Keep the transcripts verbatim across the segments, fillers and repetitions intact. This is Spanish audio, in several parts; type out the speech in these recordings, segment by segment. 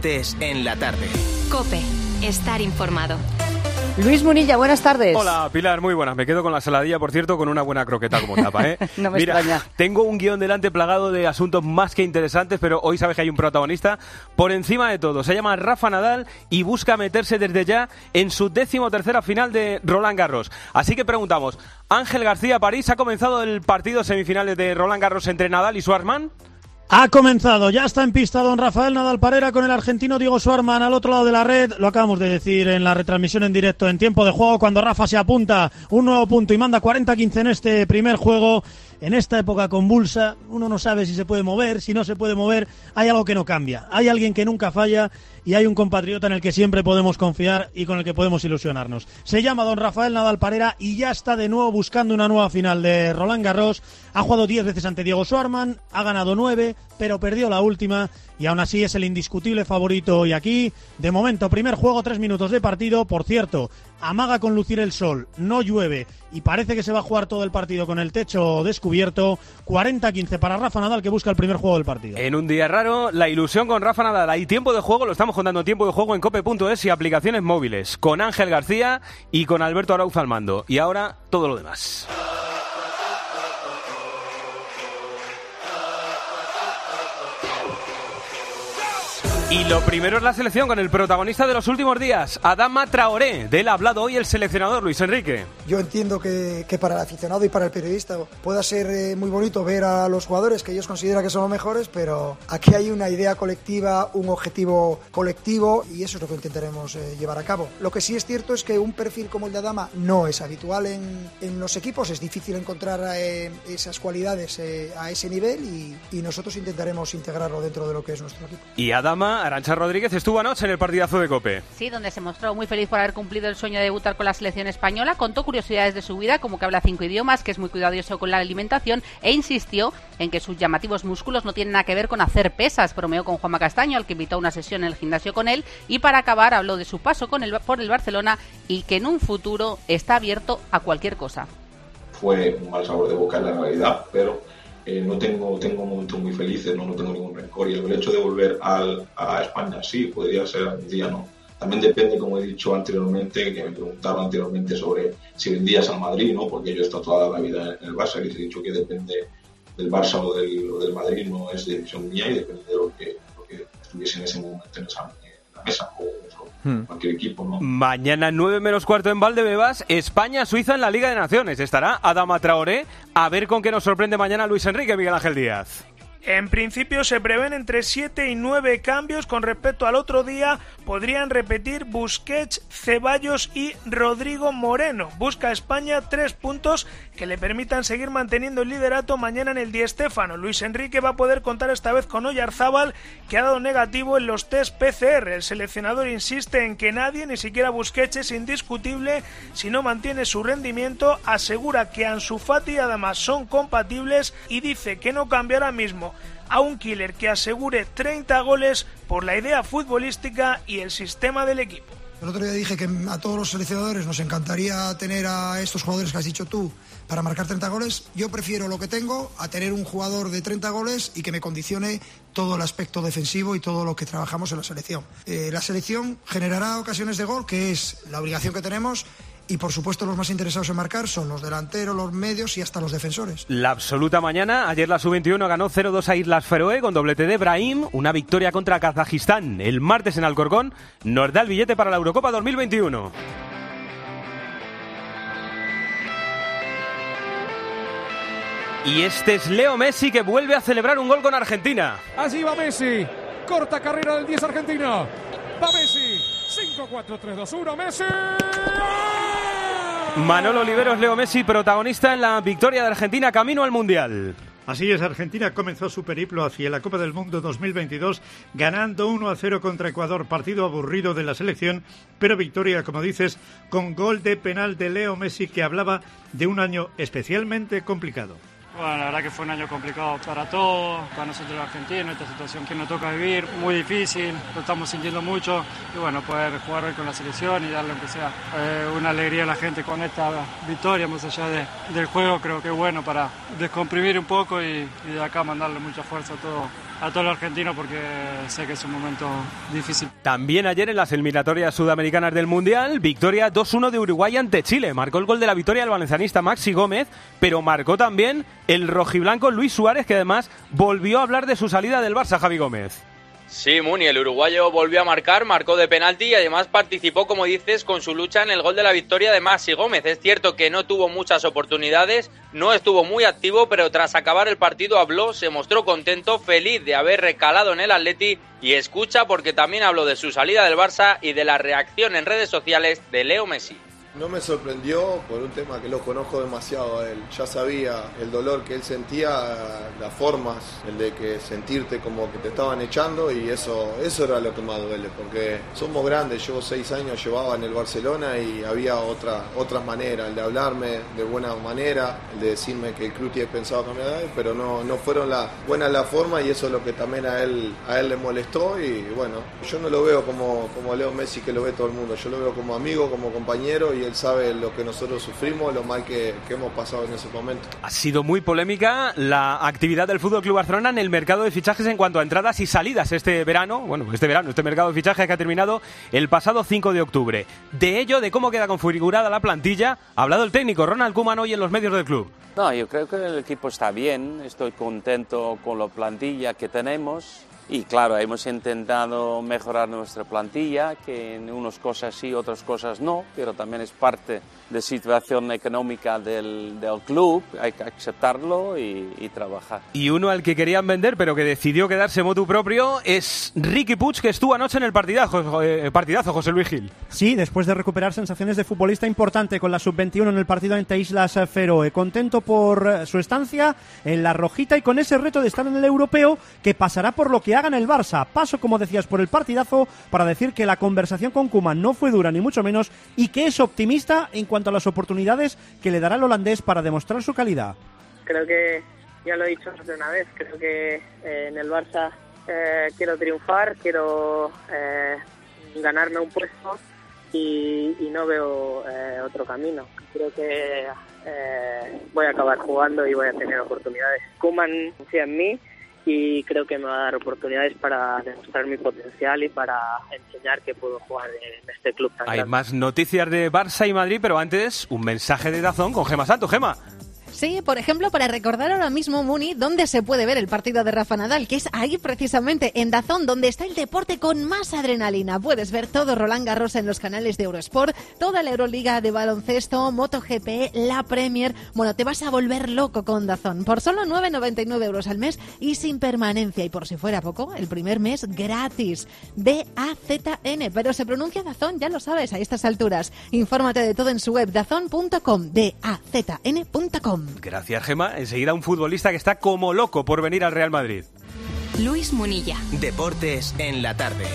Deportes en la tarde. COPE. Estar informado. Luis Munilla, buenas tardes. Hola, Pilar, muy buenas. Me quedo con la saladilla, por cierto, con una buena croqueta como tapa, ¿eh? No me Mira, extraña. Tengo un guión delante plagado de asuntos más que interesantes, pero hoy sabes que hay un protagonista por encima de todo. Se llama Rafa Nadal y busca meterse desde ya en su décimo tercera final de Roland Garros. Así que preguntamos, Ángel García, París, ¿ha comenzado el partido semifinales de Roland Garros entre Nadal y Schwartzman? Ha comenzado, ya está en pista don Rafael Nadal Parera con el argentino Diego Schwartzman al otro lado de la red. Lo acabamos de decir en la retransmisión en directo en tiempo de juego, cuando Rafa se apunta un nuevo punto y manda cuarenta a quince en este primer juego. En esta época convulsa, uno no sabe si se puede mover, si no se puede mover, hay algo que no cambia. Hay alguien que nunca falla y hay un compatriota en el que siempre podemos confiar y con el que podemos ilusionarnos. Se llama don Rafael Nadal Parera y ya está de nuevo buscando una nueva final de Roland Garros. Ha jugado diez veces ante Diego Schwartzman, ha ganado nueve, pero perdió la última y aún así es el indiscutible favorito hoy aquí. De momento, primer juego, tres minutos de partido. Por cierto, amaga con lucir el sol, no llueve y parece que se va a jugar todo el partido con el techo descubierto. cuarenta a quince para Rafa Nadal, que busca el primer juego del partido. En un día raro, la ilusión con Rafa Nadal. Hay tiempo de juego, lo estamos contando en tiempo de juego en cope punto es y aplicaciones móviles, con Ángel García y con Alberto Arauz al mando. Y ahora, todo lo demás. Y lo primero es la selección con el protagonista de los últimos días, Adama Traoré. De él ha hablado hoy el seleccionador Luis Enrique. Yo entiendo que, que para el aficionado y para el periodista pueda ser eh, muy bonito ver a los jugadores que ellos consideran que son los mejores, pero aquí hay una idea colectiva, un objetivo colectivo y eso es lo que intentaremos eh, llevar a cabo. Lo que sí es cierto es que un perfil como el de Adama no es habitual en, en los equipos, es difícil encontrar eh, esas cualidades eh, a ese nivel y, y nosotros intentaremos integrarlo dentro de lo que es nuestro equipo. Y Adama, Arantxa Rodríguez, estuvo anoche en el partidazo de COPE. Sí, donde se mostró muy feliz por haber cumplido el sueño de debutar con la selección española, contó curiosidades de su vida, como que habla cinco idiomas, que es muy cuidadoso con la alimentación e insistió en que sus llamativos músculos no tienen nada que ver con hacer pesas. Bromeó con Juanma Castaño, al que invitó a una sesión en el gimnasio con él, y para acabar habló de su paso con el, por el Barcelona y que en un futuro está abierto a cualquier cosa. Fue un mal sabor de boca en la realidad, pero Eh, no tengo tengo momentos muy felices, no, no tengo ningún rencor y el hecho de volver al, a España sí, podría ser algún día, no. También depende, como he dicho anteriormente, que me preguntaban anteriormente sobre si vendías al Madrid, ¿no? Porque yo he estado toda la vida en el Barça y les he dicho que depende del Barça o del, o del Madrid, no es decisión mía y depende de lo que, lo que estuviese en ese momento en, esa, en la mesa o cualquier equipo, ¿no? Mañana nueve menos cuarto en Valdebebas, España-Suiza en la Liga de Naciones. Estará Adama Traoré. A ver con qué nos sorprende mañana Luis Enrique, Miguel Ángel Díaz. En principio se prevén entre siete y nueve cambios con respecto al otro día. Podrían repetir Busquets, Ceballos y Rodrigo Moreno. Busca España tres puntos que le permitan seguir manteniendo el liderato mañana en el Di Stéfano. Luis Enrique va a poder contar esta vez con Oyarzábal, que ha dado negativo en los test P C R. El seleccionador insiste en que nadie, ni siquiera Busquets, es indiscutible si no mantiene su rendimiento. Asegura que Ansu Fati y además son compatibles y dice que no cambia ahora mismo a un killer que asegure treinta goles por la idea futbolística y el sistema del equipo. El otro día dije que a todos los seleccionadores nos encantaría tener a estos jugadores que has dicho tú para marcar treinta goles. Yo prefiero lo que tengo a tener un jugador de treinta goles y que me condicione todo el aspecto defensivo y todo lo que trabajamos en la selección. Eh, la selección generará ocasiones de gol, que es la obligación que tenemos. Y por supuesto los más interesados en marcar son los delanteros, los medios y hasta los defensores. La absoluta mañana. Ayer la sub veintiuno ganó cero dos a Islas Feroe con doblete de Brahim. Una victoria contra Kazajistán el martes en Alcorcón nos da el billete para la Eurocopa dos mil veintiuno. Y este es Leo Messi, que vuelve a celebrar un gol con Argentina. Allí va Messi. Corta carrera del diez argentino. Va Messi. cinco, cuatro, tres, dos, uno, Messi. Manolo Oliveros, Leo Messi, protagonista en la victoria de Argentina camino al Mundial. Así es, Argentina comenzó su periplo hacia la Copa del Mundo dos mil veintidós ganando uno a cero contra Ecuador, partido aburrido de la selección, pero victoria, como dices, con gol de penal de Leo Messi, que hablaba de un año especialmente complicado. Bueno, la verdad que fue un año complicado para todos, para nosotros los argentinos, esta situación que nos toca vivir, muy difícil, lo estamos sintiendo mucho y bueno, poder jugar hoy con la selección y darle aunque sea eh, una alegría a la gente con esta victoria, más allá de, del juego, creo que es bueno para descomprimir un poco y, y de acá mandarle mucha fuerza a todo a todo el argentino porque sé que es un momento difícil. También ayer en las eliminatorias sudamericanas del Mundial, victoria dos uno de Uruguay ante Chile. Marcó el gol de la victoria el valencianista Maxi Gómez, pero marcó también el rojiblanco Luis Suárez, que además volvió a hablar de su salida del Barça, Javi Gómez. Sí, Muni, el uruguayo volvió a marcar, marcó de penalti y además participó, como dices, con su lucha en el gol de la victoria de Maxi Gómez. Es cierto que no tuvo muchas oportunidades, no estuvo muy activo, pero tras acabar el partido habló, se mostró contento, feliz de haber recalado en el Atleti y escucha porque también habló de su salida del Barça y de la reacción en redes sociales de Leo Messi. No me sorprendió por un tema que lo conozco demasiado a él. Ya sabía el dolor que él sentía, las formas, el de que sentirte como que te estaban echando y eso, eso era lo que más duele, porque somos grandes, yo seis años llevaba en el Barcelona y había otra, otras maneras, el de hablarme de buena manera, el de decirme que el club tiene pensado cambiar de él, pero no, no fueron las buenas la forma y eso es lo que también a él, a él le molestó y bueno, yo no lo veo como, como Leo Messi que lo ve todo el mundo, yo lo veo como amigo, como compañero y él sabe lo que nosotros sufrimos, lo mal que, que hemos pasado en ese momento. Ha sido muy polémica la actividad del F C Barcelona en el mercado de fichajes en cuanto a entradas y salidas este verano, bueno, este verano, este mercado de fichajes que ha terminado el pasado cinco de octubre. De ello, de cómo queda configurada la plantilla, ha hablado el técnico Ronald Koeman hoy en los medios del club. No, yo creo que el equipo está bien, estoy contento con la plantilla que tenemos. Y claro, hemos intentado mejorar nuestra plantilla, que en unas cosas sí, otras cosas no, pero también es parte de la situación económica del, del club, hay que aceptarlo y, y trabajar. Y uno al que querían vender, pero que decidió quedarse motu propio, es Riqui Puig, que estuvo anoche en el partidazo, eh, partidazo José Luis Gil. Sí, después de recuperar sensaciones de futbolista importante con la sub veintiuno en el partido ante Islas Feroe. Contento por su estancia en la rojita y con ese reto de estar en el europeo, que pasará por lo que haga en el Barça. Paso, como decías, por el partidazo para decir que la conversación con Koeman no fue dura ni mucho menos y que es optimista en cuanto a las oportunidades que le dará el holandés para demostrar su calidad. Creo que, ya lo he dicho más de una vez, creo que eh, en el Barça eh, quiero triunfar, quiero eh, ganarme un puesto y, y no veo eh, otro camino. Creo que eh, voy a acabar jugando y voy a tener oportunidades. Koeman confía en mí y creo que me va a dar oportunidades para demostrar mi potencial y para enseñar que puedo jugar en este club tan Hay grande. más noticias de Barça y Madrid, pero antes un mensaje de Dazón con Gema Santos. Gema. Sí, por ejemplo, para recordar ahora mismo, Muni, dónde se puede ver el partido de Rafa Nadal, que es ahí precisamente, en Dazón, donde está el deporte con más adrenalina. Puedes ver todo Roland Garros en los canales de Eurosport, toda la Euroliga de baloncesto, MotoGP, la Premier. Bueno, te vas a volver loco con Dazón. Por solo nueve noventa y nueve euros al mes y sin permanencia. Y por si fuera poco, el primer mes gratis. D A Z N, pero se pronuncia Dazón, ya lo sabes, a estas alturas. Infórmate de todo en su web, dazón punto com, D A Z N punto com. Gracias, Gema. Enseguida un futbolista que está como loco por venir al Real Madrid. Luis Munilla. Deportes en la tarde.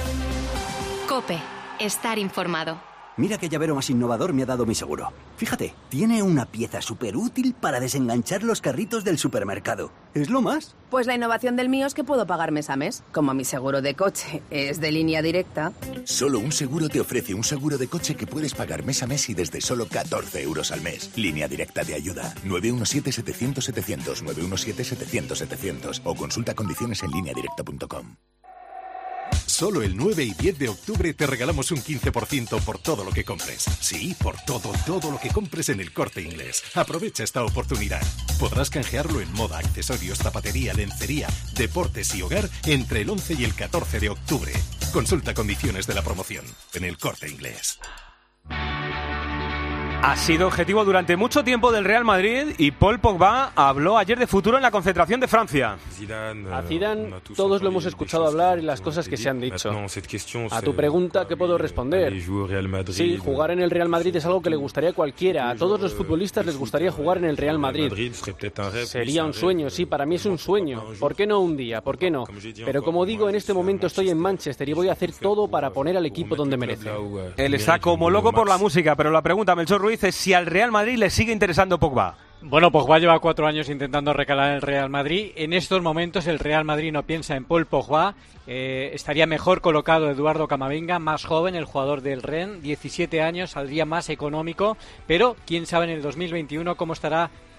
COPE. Estar informado. Mira qué llavero más innovador me ha dado mi seguro. Fíjate, tiene una pieza súper útil para desenganchar los carritos del supermercado. ¿Es lo más? Pues la innovación del mío es que puedo pagar mes a mes. Como mi seguro de coche es de línea directa. Solo un seguro te ofrece un seguro de coche que puedes pagar mes a mes y desde solo catorce euros al mes. Línea directa de ayuda. nueve uno siete, setecientos, setecientos, nueve uno siete, setecientos, setecientos o consulta condiciones en línea directa punto com. Solo el nueve y diez de octubre te regalamos un quince por ciento por todo lo que compres. Sí, por todo, todo lo que compres en El Corte Inglés. Aprovecha esta oportunidad. Podrás canjearlo en moda, accesorios, zapatería, lencería, deportes y hogar entre el once y el catorce de octubre. Consulta condiciones de la promoción en El Corte Inglés. Ha sido objetivo durante mucho tiempo del Real Madrid y Paul Pogba habló ayer de futuro en la concentración de Francia. A Zidane todos lo hemos escuchado hablar y las cosas que se han dicho. A tu pregunta, ¿qué puedo responder? Sí, jugar en el Real Madrid es algo que le gustaría a cualquiera. A todos los futbolistas les gustaría jugar en el Real Madrid. Sería un sueño, sí, para mí es un sueño. ¿Por qué no un día? ¿Por qué no? Pero como digo, en este momento estoy en Manchester y voy a hacer todo para poner al equipo donde merece. Él está como loco por la música, pero la pregunta, Melchor Ruiz, es si al Real Madrid le sigue interesando Pogba. Bueno, Pogba lleva cuatro años intentando recalar en el Real Madrid. En estos momentos el Real Madrid no piensa en Paul Pogba. Eh, estaría mejor colocado Eduardo Camavinga, más joven, el jugador del Rennes, diecisiete años, saldría más económico. Pero quién sabe en el dos mil veintiuno cómo estará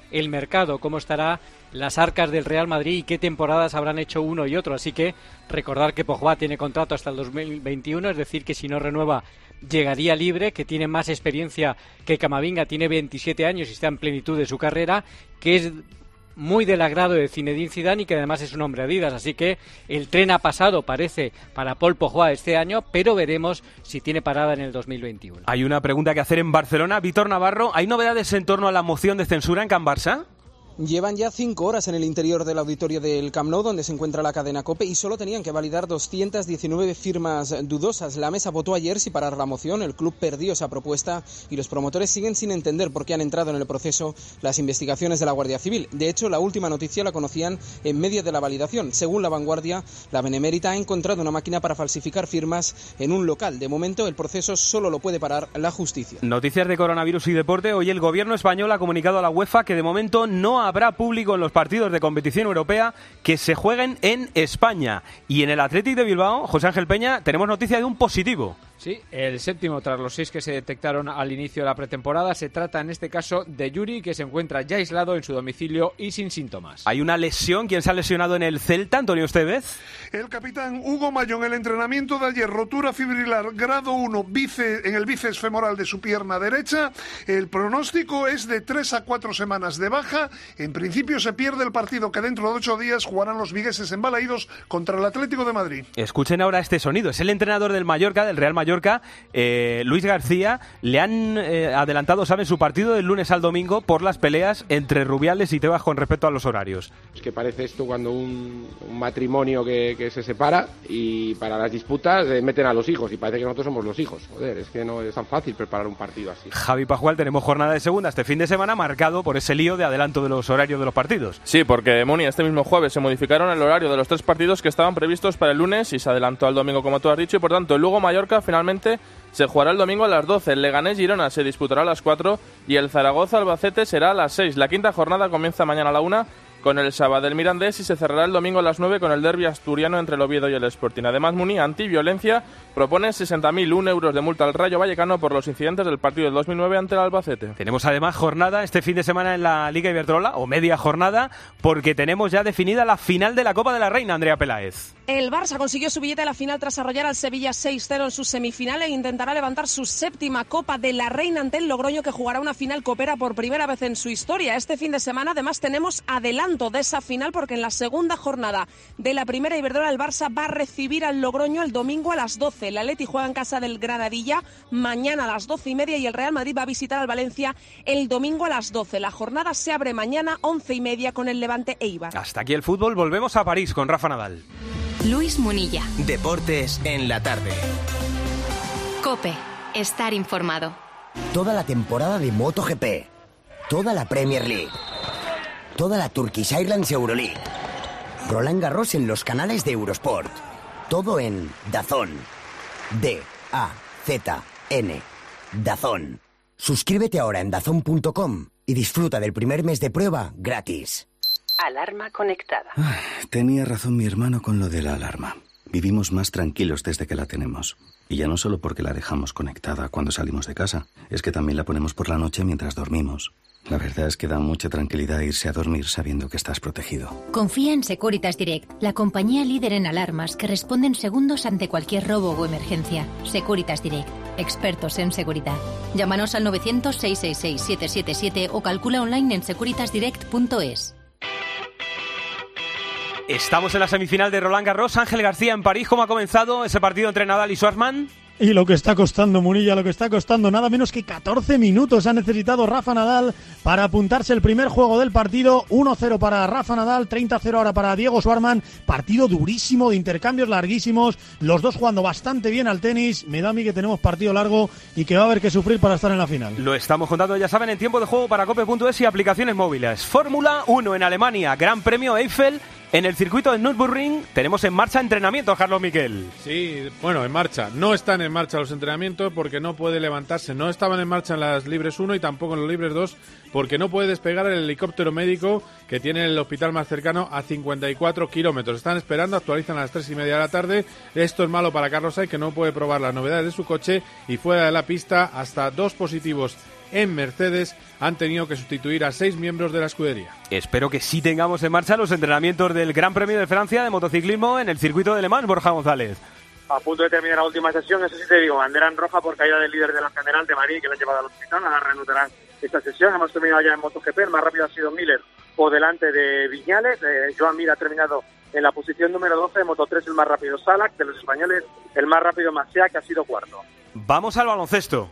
el mercado, cómo estará las arcas del Real Madrid y qué temporadas habrán hecho uno y otro. Así que recordar que Pogba tiene contrato hasta el dos mil veintiuno, es decir, que si no renueva llegaría libre, que tiene más experiencia que Camavinga, tiene veintisiete años y está en plenitud de su carrera, que es muy del agrado de Zinedine Zidane y que además es un hombre Adidas, así que el tren ha pasado, parece, para Paul Pogba este año, pero veremos si tiene parada en el dos mil veintiuno. Hay una pregunta que hacer en Barcelona. Víctor Navarro, ¿hay novedades en torno a la moción de censura en Can Barça? Llevan ya cinco horas en el interior del auditorio del Camp Nou, donde se encuentra la cadena COPE, y solo tenían que validar doscientas diecinueve firmas dudosas. La mesa votó ayer si parar la moción, el club perdió esa propuesta y los promotores siguen sin entender por qué han entrado en el proceso las investigaciones de la Guardia Civil. De hecho, la última noticia la conocían en medio de la validación. Según La Vanguardia, la Benemérita ha encontrado una máquina para falsificar firmas en un local. De momento, el proceso solo lo puede parar la justicia. Noticias de coronavirus y deporte. Hoy el gobierno español ha comunicado a la UEFA que de momento no ha habrá público en los partidos de competición europea que se jueguen en España. Y en el Athletic de Bilbao, José Ángel Peña, tenemos noticia de un positivo. Sí, el séptimo tras los seis que se detectaron al inicio de la pretemporada. Se trata en este caso de Yuri, que se encuentra ya aislado en su domicilio y sin síntomas. Hay una lesión. ¿Quién se ha lesionado en el Celta, Antonio Estevez? El capitán Hugo Mayón. El entrenamiento de ayer, rotura fibrilar grado uno bice, en el bíceps femoral de su pierna derecha. El pronóstico es de tres a cuatro semanas de baja. En principio se pierde el partido que dentro de ocho días jugarán los vigueses en Balaídos contra el Atlético de Madrid. Escuchen ahora este sonido. Es el entrenador del Mallorca, del Real Mallorca. Mallorca, eh, Luis García, le han eh, adelantado, ¿saben?, su partido del lunes al domingo por las peleas entre Rubiales y Tebas con respecto a los horarios. Es que parece esto cuando un, un matrimonio que, que se separa y para las disputas eh, meten a los hijos y parece que nosotros somos los hijos. Joder, es que no es tan fácil preparar un partido así. Javi Pascual, tenemos jornada de segunda este fin de semana marcado por ese lío de adelanto de los horarios de los partidos. Sí, porque, Muni, este mismo jueves se modificaron el horario de los tres partidos que estaban previstos para el lunes y se adelantó al domingo, como tú has dicho, y por tanto el Lugo-Mallorca finalmente se jugará el domingo a las doce, el Leganés-Girona se disputará a las cuatro y el Zaragoza-Albacete será a las seis. La quinta jornada comienza mañana a la una con el Sabadell-Mirandés y se cerrará el domingo a las nueve con el derbi asturiano entre el Oviedo y el Sporting. Además, Muni, Antiviolencia propone sesenta mil euros de multa al Rayo Vallecano por los incidentes del partido del dos mil nueve ante el Albacete. Tenemos además jornada este fin de semana en la Liga Iberdrola, o media jornada, porque tenemos ya definida la final de la Copa de la Reina, Andrea Peláez. El Barça consiguió su billete a la final tras arrollar al Sevilla seis cero en sus semifinales e intentará levantar su séptima Copa de la Reina ante el Logroño, que jugará una final copera por primera vez en su historia. Este fin de semana además tenemos adelanto de esa final porque en la segunda jornada de la primera Iberdrola el Barça va a recibir al Logroño el domingo a las doce. El Atleti juega en casa del Granadilla mañana a las doce y media y el Real Madrid va a visitar al Valencia el domingo a las doce. La jornada se abre mañana once y media con el Levante Eibar. Hasta aquí el fútbol, volvemos a París con Rafa Nadal. Luis Munilla. Deportes en la tarde. COPE. Estar informado. Toda la temporada de MotoGP. Toda la Premier League. Toda la Turkish Airlines Euroleague. Roland Garros en los canales de Eurosport. Todo en DAZN. D A Z N. DAZN. Suscríbete ahora en dazn punto com y disfruta del primer mes de prueba gratis. Alarma conectada. Tenía razón mi hermano con lo de la alarma. Vivimos más tranquilos desde que la tenemos. Y ya no solo porque la dejamos conectada cuando salimos de casa, es que también la ponemos por la noche mientras dormimos. La verdad es que da mucha tranquilidad irse a dormir sabiendo que estás protegido. Confía en Securitas Direct, la compañía líder en alarmas que responden segundos ante cualquier robo o emergencia. Securitas Direct, expertos en seguridad. Llámanos al novecientos, seiscientos sesenta y seis, setecientos setenta y siete o calcula online en securitas direct punto es. Estamos en la semifinal de Roland Garros. Ángel García en París. ¿Cómo ha comenzado ese partido entre Nadal y Schwartzman? Y lo que está costando, Munilla, lo que está costando, nada menos que catorce minutos ha necesitado Rafa Nadal para apuntarse el primer juego del partido. uno cero para Rafa Nadal, treinta cero ahora para Diego Schwartzman. Partido durísimo, de intercambios larguísimos, los dos jugando bastante bien al tenis. Me da a mí que tenemos partido largo y que va a haber que sufrir para estar en la final. Lo estamos contando, ya saben, en tiempo de juego para cope punto es y aplicaciones móviles. Fórmula uno en Alemania, Gran Premio Eiffel. En el circuito de Nürburgring tenemos en marcha entrenamientos, Carlos Miquel. Sí, bueno, en marcha. No están en marcha los entrenamientos porque no puede levantarse. No estaban en marcha en las libres uno y tampoco en los libres dos porque no puede despegar el helicóptero médico que tiene el hospital más cercano a cincuenta y cuatro kilómetros. Están esperando, actualizan a las tres y media de la tarde. Esto es malo para Carlos Sainz, que no puede probar las novedades de su coche y fuera de la pista hasta dos positivos en Mercedes han tenido que sustituir a seis miembros de la escudería. Espero que sí tengamos en marcha los entrenamientos del Gran Premio de Francia de motociclismo en el circuito de Le Mans, Borja González. A punto de terminar la última sesión, eso sí te digo, bandera en roja por caída del líder de la general de Marí, que lo ha llevado al hospital. Ahora reanudarán esta sesión. Hemos terminado ya en MotoGP, el más rápido ha sido Miller por delante de Viñales. Eh, Joan Mir ha terminado en la posición número doce, en Moto tres el más rápido Salak, de los españoles el más rápido Masia, que ha sido cuarto. Vamos al baloncesto.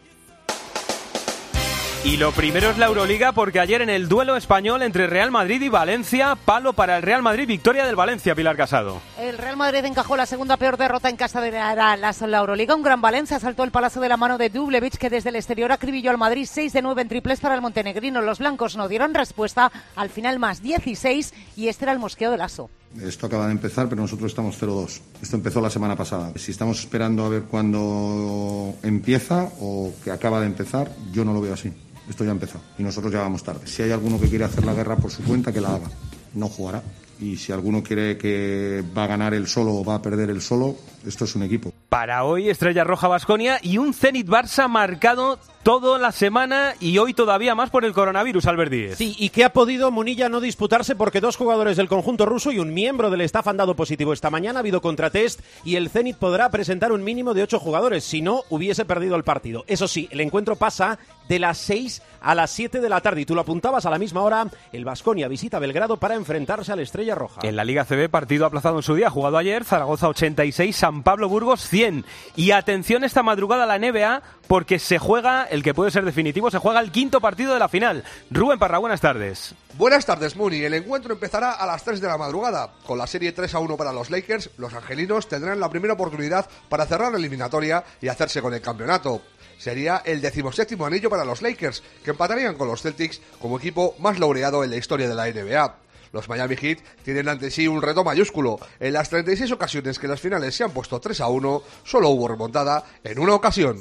Y lo primero es la Euroliga, porque ayer en el duelo español entre Real Madrid y Valencia, palo para el Real Madrid, victoria del Valencia, Pilar Casado. El Real Madrid encajó la segunda peor derrota en casa de la, la, la Euroliga. Un gran Valencia saltó el palazo de la mano de Dubljevic, que desde el exterior acribilló al Madrid seis de nueve en triples para el montenegrino. Los blancos no dieron respuesta, al final más dieciséis, y este era el mosqueo del Aso. Esto acaba de empezar, pero nosotros estamos cero dos. Esto empezó la semana pasada. Si estamos esperando a ver cuándo empieza o que acaba de empezar, yo no lo veo así. Esto ya empezó y nosotros ya vamos tarde. Si hay alguno que quiere hacer la guerra por su cuenta, que la haga. No jugará. Y si alguno quiere que va a ganar él solo o va a perder él solo, esto es un equipo. Para hoy, Estrella Roja Baskonia y un Zenit Barça marcado toda la semana y hoy todavía más por el coronavirus, Albert Díez. Sí, y que ha podido Munilla no disputarse porque dos jugadores del conjunto ruso y un miembro del staff han dado positivo esta mañana. Ha habido contratest y el Zenit podrá presentar un mínimo de ocho jugadores, si no hubiese perdido el partido. Eso sí, el encuentro pasa de las seis a las siete de la tarde y tú lo apuntabas, a la misma hora el Baskonia visita Belgrado para enfrentarse al Estrella Roja. En la Liga C B, partido aplazado en su día, jugado ayer, Zaragoza ochenta y seis, San Pablo Burgos cien. Y atención esta madrugada a la N B A, porque se juega, el que puede ser definitivo, se juega el quinto partido de la final. Rubén Parra, buenas tardes. Buenas tardes, Muni. El encuentro empezará a las tres de la madrugada. Con la serie tres a uno para los Lakers, los angelinos tendrán la primera oportunidad para cerrar la eliminatoria y hacerse con el campeonato. Sería el decimoséptimo anillo para los Lakers, que empatarían con los Celtics como equipo más laureado en la historia de la N B A. Los Miami Heat tienen ante sí un reto mayúsculo. En las treinta y seis ocasiones que las finales se han puesto tres a uno, solo hubo remontada en una ocasión.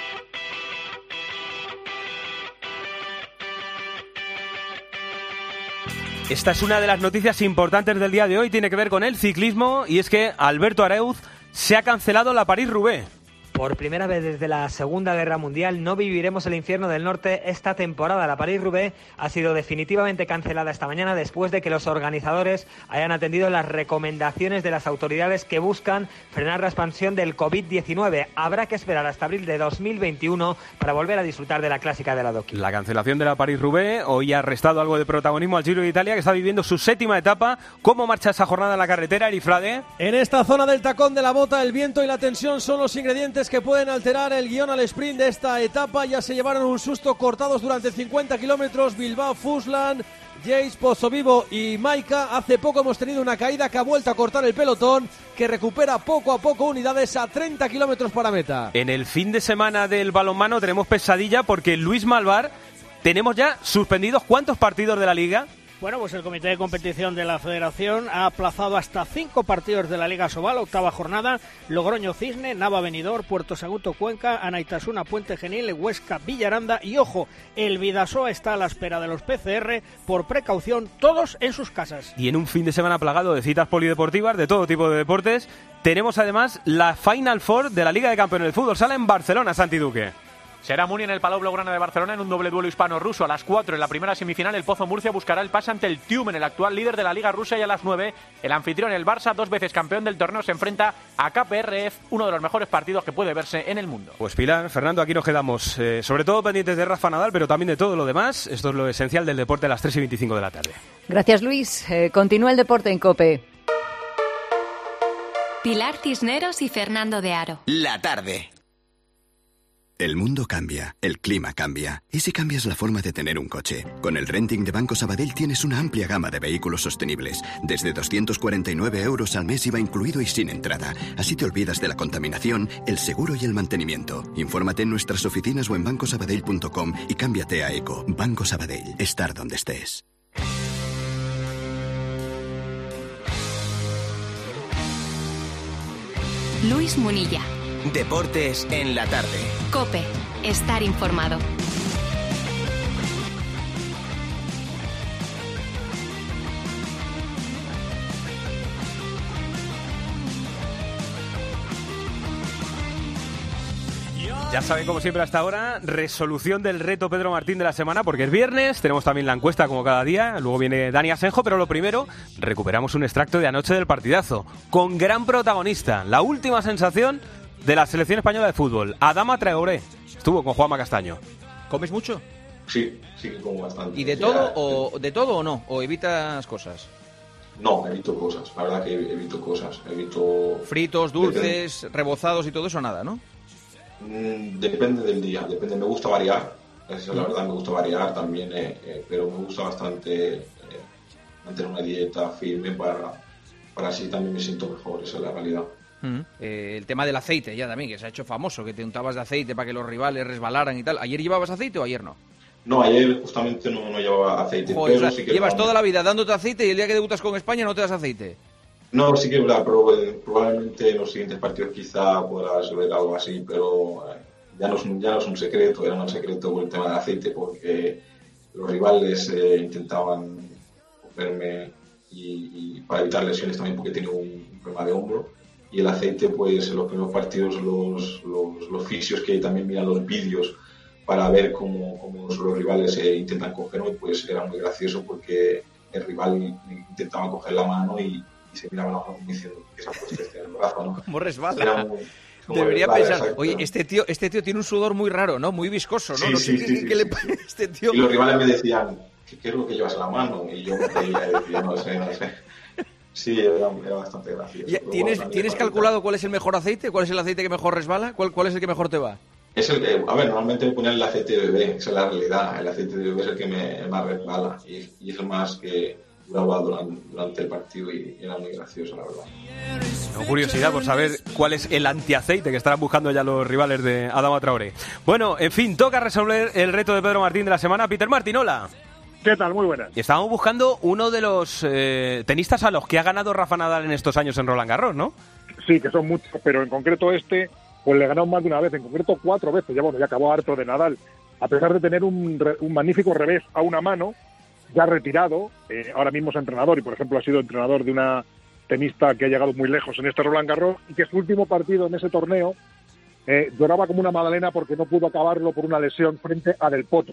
Esta es una de las noticias importantes del día de hoy, tiene que ver con el ciclismo, y es que Alberto Areuz se ha cancelado la París-Roubaix. Por primera vez desde la Segunda Guerra Mundial no viviremos el infierno del norte esta temporada. La París-Roubaix ha sido definitivamente cancelada esta mañana después de que los organizadores hayan atendido las recomendaciones de las autoridades que buscan frenar la expansión del covid diecinueve. Habrá que esperar hasta abril de dos mil veintiuno para volver a disfrutar de la clásica de la Doki. La cancelación de la París-Roubaix hoy ha restado algo de protagonismo al Giro de Italia, que está viviendo su séptima etapa. ¿Cómo marcha esa jornada en la carretera, Erifrade? En esta zona del tacón de la bota, el viento y la tensión son los ingredientes que pueden alterar el guión al sprint de esta etapa. Ya se llevaron un susto cortados durante cincuenta kilómetros Bilbao, Fuslan, Jace, Pozzovivo y Maika. Hace poco hemos tenido una caída que ha vuelto a cortar el pelotón, que recupera poco a poco unidades a treinta kilómetros para meta. En el fin de semana del balonmano tenemos pesadilla porque Luis Malvar, tenemos ya suspendidos ¿cuántos partidos de la Liga? Bueno, pues el Comité de Competición de la Federación ha aplazado hasta cinco partidos de la Liga Sobal, octava jornada: Logroño Cisne, Nava Benidorm, Puerto Sagunto Cuenca, Anaitasuna Puente Genil, Huesca Villaranda y, ojo, el Bidasoa está a la espera de los P C R por precaución, todos en sus casas. Y en un fin de semana plagado de citas polideportivas de todo tipo de deportes, tenemos además la Final Four de la Liga de Campeones de Fútbol Sala en Barcelona, Santi Duque. Será Muni en el Palau Blaugrana de Barcelona en un doble duelo hispano-ruso. A las cuatro en la primera semifinal el Pozo Murcia buscará el pase ante el Tiumen, el actual líder de la Liga Rusa, y a las nueve el anfitrión, el Barça, dos veces campeón del torneo, se enfrenta a K P R F, uno de los mejores partidos que puede verse en el mundo. Pues Pilar, Fernando, aquí nos quedamos eh, sobre todo pendientes de Rafa Nadal, pero también de todo lo demás. Esto es lo esencial del deporte a las tres y veinticinco de la tarde. Gracias, Luis. Eh, continúa el deporte en COPE. Pilar Cisneros y Fernando de Aro. La tarde. El mundo cambia, el clima cambia. ¿Y si cambias la forma de tener un coche? Con el renting de Banco Sabadell tienes una amplia gama de vehículos sostenibles. Desde doscientos cuarenta y nueve euros al mes I V A incluido y sin entrada. Así te olvidas de la contaminación, el seguro y el mantenimiento. Infórmate en nuestras oficinas o en banco sabadell punto com y cámbiate a Eco. Banco Sabadell. Estar donde estés. Luis Munilla. Deportes en la tarde. COPE. Estar informado. Ya saben, como siempre hasta ahora, resolución del reto Pedro Martín de la semana, porque es viernes, tenemos también la encuesta como cada día, luego viene Dani Asenjo, pero lo primero, recuperamos un extracto de anoche del partidazo, con gran protagonista, la última sensación de la selección española de fútbol, Adama Traoré, estuvo con Juanma Castaño. ¿Comes mucho? Sí, sí que como bastante. ¿Y de todo o de todo o no? ¿O evitas cosas? No, evito cosas, la verdad que evito cosas, evito... Fritos, dulces, depende. Rebozados y todo eso, nada, ¿no? Mm, depende del día, depende, me gusta variar, esa es la verdad, me gusta variar también, eh, eh, pero me gusta bastante eh, mantener una dieta firme para, para así también me siento mejor, esa es la realidad. Mm. Eh, el tema del aceite ya también, que se ha hecho famoso, que te untabas de aceite para que los rivales resbalaran y tal. ¿Ayer llevabas aceite o ayer no? No, ayer justamente no, no llevaba aceite. Joder, pero o sea, sí que llevas no, toda la vida dándote aceite y el día que debutas con España no te das aceite. No, sí que es verdad, pero eh, probablemente en los siguientes partidos quizá podrás ver algo así, pero eh, ya, no es un, ya no es un secreto, era un secreto por el tema del aceite, porque los rivales eh, intentaban cogerme y, y para evitar lesiones también porque tenía un, un problema de hombro, y el aceite, pues en los primeros partidos los, los, los fisios que también miran los vídeos para ver cómo, cómo los, los rivales eh, intentan cogerme, pues era muy gracioso porque el rival intentaba coger la mano y y se miraba la mano diciendo que se ha puesto este en el brazo, ¿no? ¿Cómo resbala? Muy, como Debería resbala, pensar, exacto. oye, este tío, este tío tiene un sudor muy raro, ¿no? Muy viscoso, ¿no? Sí, no sí, sé sí, qué, sí, qué sí, le sí. pasa a este tío. Y los rivales me decían, ¿qué, qué es lo que llevas en la mano? Y yo me reía y decía, no sé, no sé. Sí, era, era bastante gracioso. Ya, ¿Tienes, bueno, ¿tienes calculado cuál es el mejor aceite? ¿Cuál es el aceite que mejor resbala? ¿Cuál, cuál es el que mejor te va? Es el que, a ver, normalmente me ponen el aceite de bebé, esa es la realidad. El aceite de bebé es el que me más resbala y, y es el más que duraba durante, durante el partido y era muy gracioso, la verdad. Tengo curiosidad por saber cuál es el antiaceite que estarán buscando ya los rivales de Adama Traoré. Bueno, en fin, toca resolver el reto de Pedro Martín de la semana. Peter Martín, hola. ¿Qué tal? Muy buenas. Estábamos buscando uno de los eh, tenistas a los que ha ganado Rafa Nadal en estos años en Roland Garros, ¿no? Sí, que son muchos, pero en concreto este, pues le ganó más de una vez, en concreto cuatro veces. Ya bueno, ya acabó harto de Nadal. A pesar de tener un, un magnífico revés a una mano, ya retirado, eh, ahora mismo es entrenador y por ejemplo ha sido entrenador de una tenista que ha llegado muy lejos en este Roland Garros y que su último partido en ese torneo eh, lloraba como una magdalena porque no pudo acabarlo por una lesión frente a Del Potro.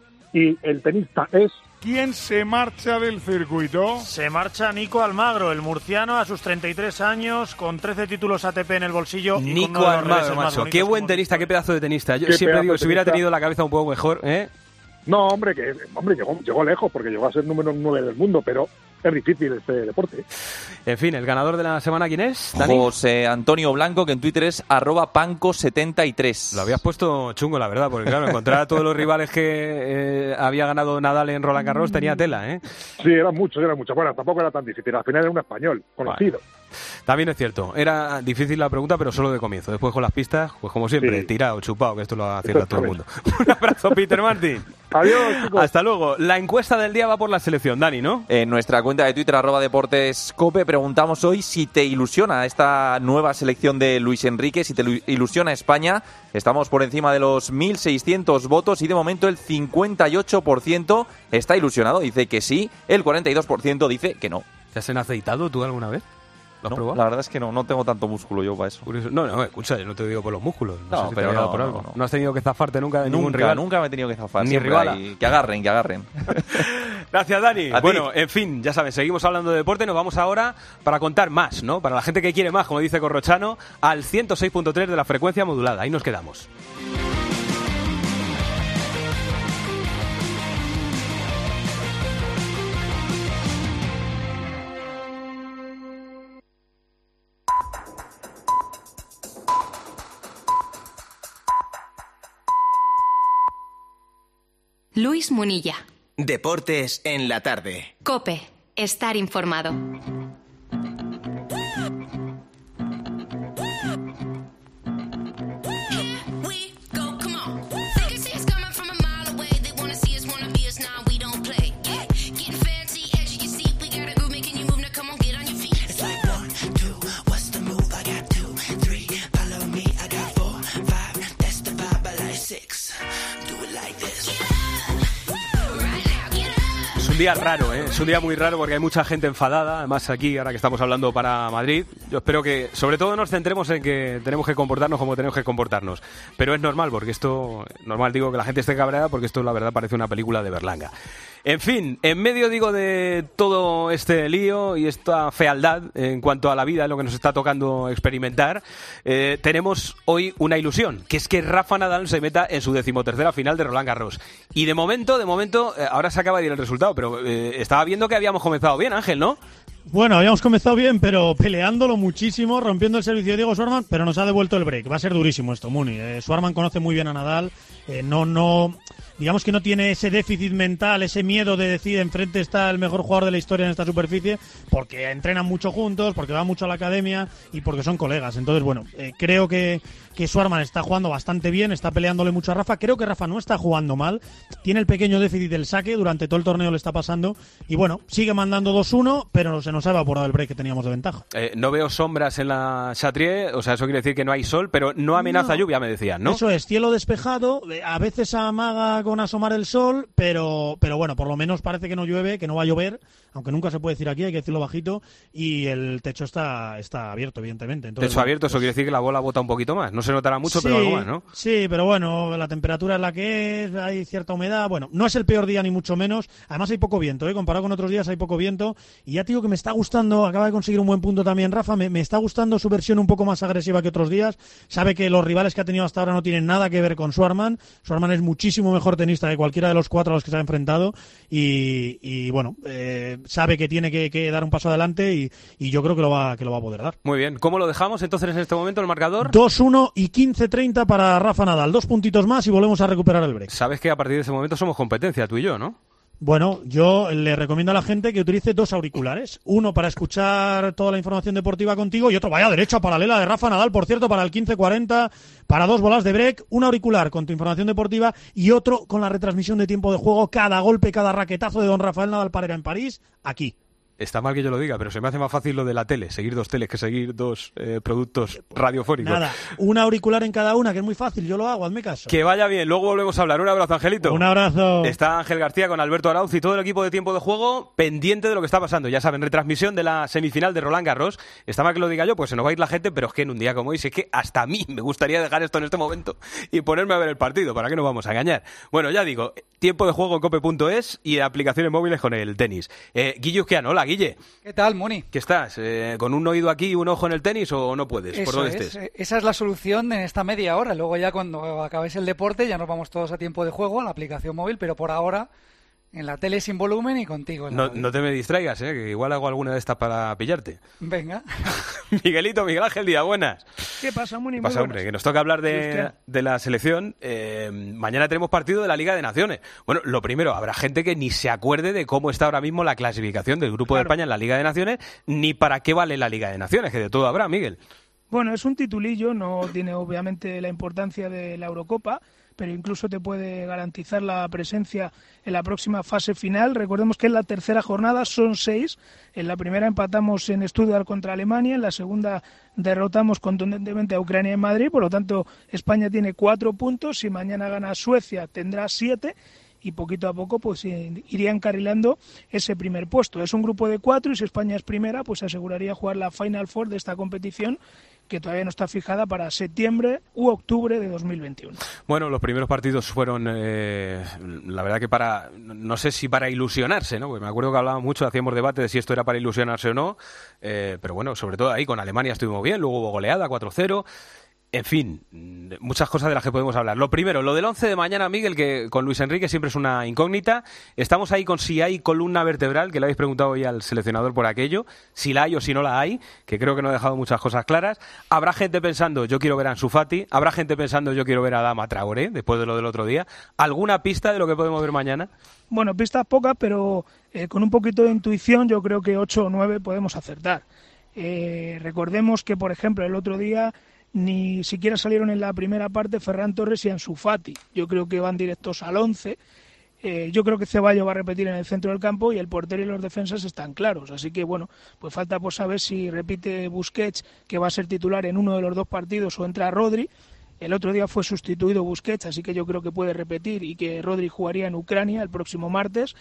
Y el tenista es... ¿Quién se marcha del circuito? Se marcha Nico Almagro, el murciano, a sus treinta y tres años, con trece títulos A T P en el bolsillo. Y Nico con uno de los Almagro, reveses más macho. bonitos Qué buen como tenista, qué pedazo de tenista. Yo Qué siempre digo, pedazo si hubiera tenista. tenido la cabeza un poco mejor, ¿eh? No, hombre, que hombre llegó, llegó lejos porque llegó a ser número nueve del mundo, pero es difícil este deporte. En fin, ¿el ganador de la semana quién es, Dani? José Antonio Blanco, que en Twitter es arroba panco setenta y tres. Lo habías puesto chungo, la verdad, porque claro, encontrar a todos los rivales que eh, había ganado Nadal en Roland Garros tenía tela, ¿eh? Sí, eran muchos, eran muchos. Bueno, tampoco era tan difícil. Al final era un español, conocido. Vale. También es cierto, era difícil la pregunta, pero solo de comienzo. Después con las pistas, pues como siempre, Sí. tirado, chupado, que esto lo acierta todo el mundo. Un abrazo, Peter Martín. Adiós, chicos. Hasta luego. La encuesta del día va por la selección, Dani, ¿no? En nuestra cuenta de Twitter, arroba Deportes Cope, preguntamos hoy si te ilusiona esta nueva selección de Luis Enrique, si te ilusiona España. Estamos por encima de los mil seiscientos votos y de momento el cincuenta y ocho por ciento está ilusionado, dice que sí, el cuarenta y dos por ciento dice que no. ¿Te has aceitado tú alguna vez? ¿Lo has No, probado? la verdad es que no, no tengo tanto músculo yo para eso. Curioso. No, no, escucha, yo no te digo por los músculos. No, No, sé si pero te había dado no, por no, algo. no. No has tenido que zafarte nunca de ningún Nunca, rival. nunca me he tenido que zafar. Ni siempre rivala. hay- Que agarren, que agarren. Gracias, Dani. A ti. Bueno, en fin, ya sabes, seguimos hablando de deporte. Nos vamos ahora para contar más, ¿no? Para la gente que quiere más, como dice Corrochano, al ciento seis punto tres de la frecuencia modulada. Ahí nos quedamos. Luis Munilla. Deportes en la tarde. Cope. Estar informado. día raro, ¿eh? Es un día muy raro porque hay mucha gente enfadada. Además, aquí, ahora que estamos hablando para Madrid, yo espero que, sobre todo, nos centremos en que tenemos que comportarnos como tenemos que comportarnos. Pero es normal, porque esto, normal digo que la gente esté cabreada, porque esto, la verdad, parece una película de Berlanga. En fin, en medio, digo, de todo este lío y esta fealdad en cuanto a la vida, lo que nos está tocando experimentar, eh, tenemos hoy una ilusión, que es que Rafa Nadal se meta en su decimotercera final de Roland Garros. Y de momento, de momento, eh, ahora se acaba de ir el resultado, pero eh, estaba viendo que habíamos comenzado bien, Ángel, ¿no? Bueno, habíamos comenzado bien, pero peleándolo muchísimo, rompiendo el servicio de Diego Schwartzman, pero nos ha devuelto el break. Va a ser durísimo esto, Muni. Eh, Schwartzman conoce muy bien a Nadal, eh, no, no... digamos que no tiene ese déficit mental, ese miedo de decir enfrente está el mejor jugador de la historia en esta superficie, porque entrenan mucho juntos, porque van mucho a la academia y porque son colegas. Entonces, bueno, eh, creo que, que Schwartzman está jugando bastante bien, está peleándole mucho a Rafa. Creo que Rafa no está jugando mal, tiene el pequeño déficit del saque, durante todo el torneo le está pasando y bueno, sigue mandando dos uno, pero se nos ha evaporado el break que teníamos de ventaja. Eh, no veo sombras en la Chatrier, o sea, eso quiere decir que no hay sol, pero no amenaza No. lluvia, me decían, ¿no? Eso es, cielo despejado, a veces amaga con asomar el sol, pero, pero bueno, por lo menos parece que no llueve, que no va a llover, aunque nunca se puede decir aquí, hay que decirlo bajito, y el techo está, está abierto, evidentemente. Entonces, Techo bueno, abierto, eso pues- quiere decir que la bola bota un poquito más. No se notará mucho, Sí, pero algo más, ¿no? Sí, pero bueno, la temperatura es la que es, hay cierta humedad. Bueno, no es el peor día ni mucho menos. Además hay poco viento, ¿eh? Comparado con otros días hay poco viento. Y ya te digo que me está gustando, acaba de conseguir un buen punto también Rafa, me, me está gustando su versión un poco más agresiva que otros días. Sabe que los rivales que ha tenido hasta ahora no tienen nada que ver con Schwartzman. Schwartzman es muchísimo mejor tenista que cualquiera de los cuatro a los que se ha enfrentado. Y, y bueno, eh, sabe que tiene que, que dar un paso adelante y, y yo creo que lo, va, que lo va a poder dar. Muy bien. ¿Cómo lo dejamos entonces en este momento el marcador? dos uno y quince treinta para Rafa Nadal. Dos puntitos más y volvemos a recuperar el break. Sabes que a partir de ese momento somos competencia, tú y yo, ¿no? Bueno, yo le recomiendo a la gente que utilice dos auriculares. Uno para escuchar toda la información deportiva contigo y otro, vaya derecha paralela de Rafa Nadal, por cierto, para el quince cuarenta, para dos bolas de break. Un auricular con tu información deportiva y otro con la retransmisión de tiempo de juego, cada golpe, cada raquetazo de don Rafael Nadal Parera en París, aquí. Está mal que yo lo diga, pero se me hace más fácil lo de la tele, seguir dos teles que seguir dos eh, productos radiofónicos. Nada, un auricular en cada una, que es muy fácil, yo lo hago, hazme caso. Que vaya bien, luego volvemos a hablar. Un abrazo, Angelito. Un abrazo. Está Ángel García con Alberto Arauz y todo el equipo de Tiempo de Juego pendiente de lo que está pasando. Ya saben, retransmisión de la semifinal de Roland Garros. Está mal que lo diga yo, pues se nos va a ir la gente, pero es que en un día como hoy, es que hasta a mí me gustaría dejar esto en este momento y ponerme a ver el partido. ¿Para qué nos vamos a engañar? Bueno, ya digo, Tiempo de Juego en cope punto es y aplicaciones móviles con el tenis. Eh, Guille Uzquiano, hola, Guille. ¿Qué tal, Moni? ¿Qué estás? Eh, ¿Con un oído aquí y un ojo en el tenis o no puedes? ¿Por Eso dónde es, estés? eh, esa es la solución en esta media hora. Luego ya cuando acabéis el deporte ya nos vamos todos a Tiempo de Juego, a la aplicación móvil, pero por ahora en la tele sin volumen y contigo. En la No, radio. no te me distraigas, ¿eh? Que igual hago alguna de estas para pillarte. Venga. Miguelito, Miguel Ángel Díaz, buenas. ¿Qué pasa, Muni? ¿Qué Muy pasa, buenas. hombre? Que nos toca hablar de, Cristian. de la selección. Eh, mañana tenemos partido de la Liga de Naciones. Bueno, lo primero, habrá gente que ni se acuerde de cómo está ahora mismo la clasificación del Grupo de España en la Liga de Naciones, ni para qué vale la Liga de Naciones, que de todo habrá, Miguel. Bueno, es un titulillo, no tiene obviamente la importancia de la Eurocopa, pero incluso te puede garantizar la presencia en la próxima fase final. Recordemos que en la tercera jornada son seis. En la primera empatamos en Stuttgart contra Alemania, en la segunda derrotamos contundentemente a Ucrania en Madrid, por lo tanto España tiene cuatro puntos. Si mañana gana Suecia tendrá siete. Y poquito a poco pues iría encarrilando ese primer puesto. Es un grupo de cuatro y si España es primera pues aseguraría jugar la Final Four de esta competición, que todavía no está fijada para septiembre u octubre de dos mil veintiuno. Bueno, los primeros partidos fueron, eh, la verdad que para, no sé si para ilusionarse, ¿no? Porque me acuerdo que hablábamos mucho, hacíamos debate de si esto era para ilusionarse o no, eh, pero bueno, sobre todo ahí con Alemania estuvimos bien, luego hubo goleada, cuatro cero. En fin, muchas cosas de las que podemos hablar. Lo primero, lo del once de mañana, Miguel, que con Luis Enrique siempre es una incógnita. Estamos ahí con si hay columna vertebral, que le habéis preguntado hoy al seleccionador por aquello, si la hay o si no la hay, que creo que no ha dejado muchas cosas claras. Habrá gente pensando, yo quiero ver a Ansu Fati. Habrá gente pensando, yo quiero ver a Adama Traoré, después de lo del otro día. ¿Alguna pista de lo que podemos ver mañana? Bueno, pistas pocas, pero eh, con un poquito de intuición yo creo que ocho o nueve podemos acertar. Eh, recordemos que, por ejemplo, el otro día ni siquiera salieron en la primera parte Ferran Torres y Ansu Fati. Yo creo que van directos al once. Eh, yo creo que Ceballos va a repetir en el centro del campo y el portero y los defensas están claros. Así que, bueno, pues falta por saber si repite Busquets, que va a ser titular en uno de los dos partidos, o entra Rodri. El otro día fue sustituido Busquets, así que yo creo que puede repetir y que Rodri jugaría en Ucrania el próximo martes.